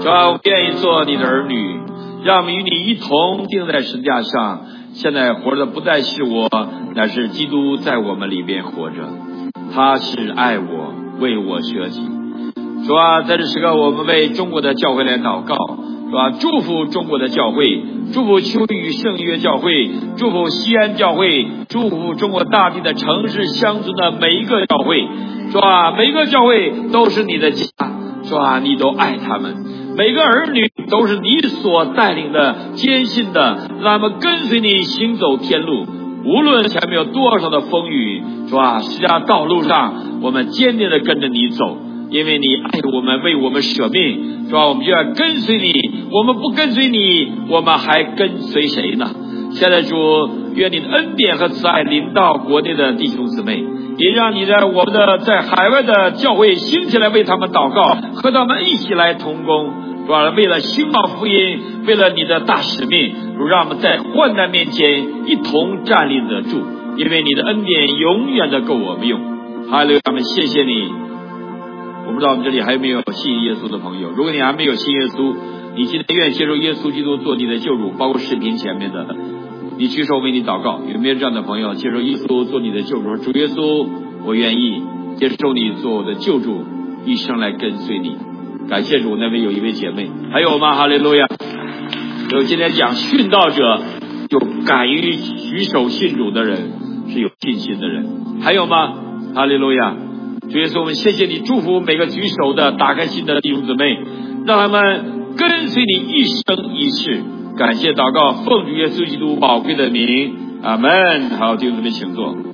Speaker 1: 吧？我们愿意做你的儿女，让我们与你一同钉在十字架上。现在活着不再是我，乃是基督在我们里边活着。他是爱我，为我舍己。主啊，在这时刻，我们为中国的教会来祷告，是吧？祝福中国的教会，祝福秋雨圣约教会，祝福西安教会，祝福中国大地的城市乡村的每一个教会，是吧？每一个教会都是你的家，是吧？你都爱他们，每个儿女都是你所带领的、坚信的，让他们跟随你行走天路。无论前面有多少的风雨，是吧？实际上道路上，我们坚定的跟着你走，因为你爱我们，为我们舍命，是吧？我们就要跟随你。我们不跟随你，我们还跟随谁呢？现在主，愿你的恩典和慈爱临到国内的弟兄姊妹，也让你的我们的在海外的教会兴起来，为他们祷告，和他们一起来同工，是吧？为了兴旺福音，为了你的大使命，让我们在患难面前一同站立得住，因为你的恩典永远的够我们用。哈利路亚，我们谢谢你。我不知道我们这里还有没有信耶稣的朋友，如果你还没有信耶稣，你今天愿意接受耶稣基督做你的救主，包括视频前面的，你举手为你祷告。有没有这样的朋友接受耶稣做你的救主？主耶稣，我愿意接受你做我的救主，一生来跟随你。感谢主，那边有一位姐妹，还有吗？哈利路亚。有今天讲殉道者，有敢于举手信主的人，是有信心的人，还有吗？哈利路亚。主耶稣，我们谢谢你，祝福每个举手的打开心的弟兄姊妹，让他们跟随你一生一世。感谢祷告，奉主耶稣基督宝贵的名，阿门。好，弟兄姊妹请坐。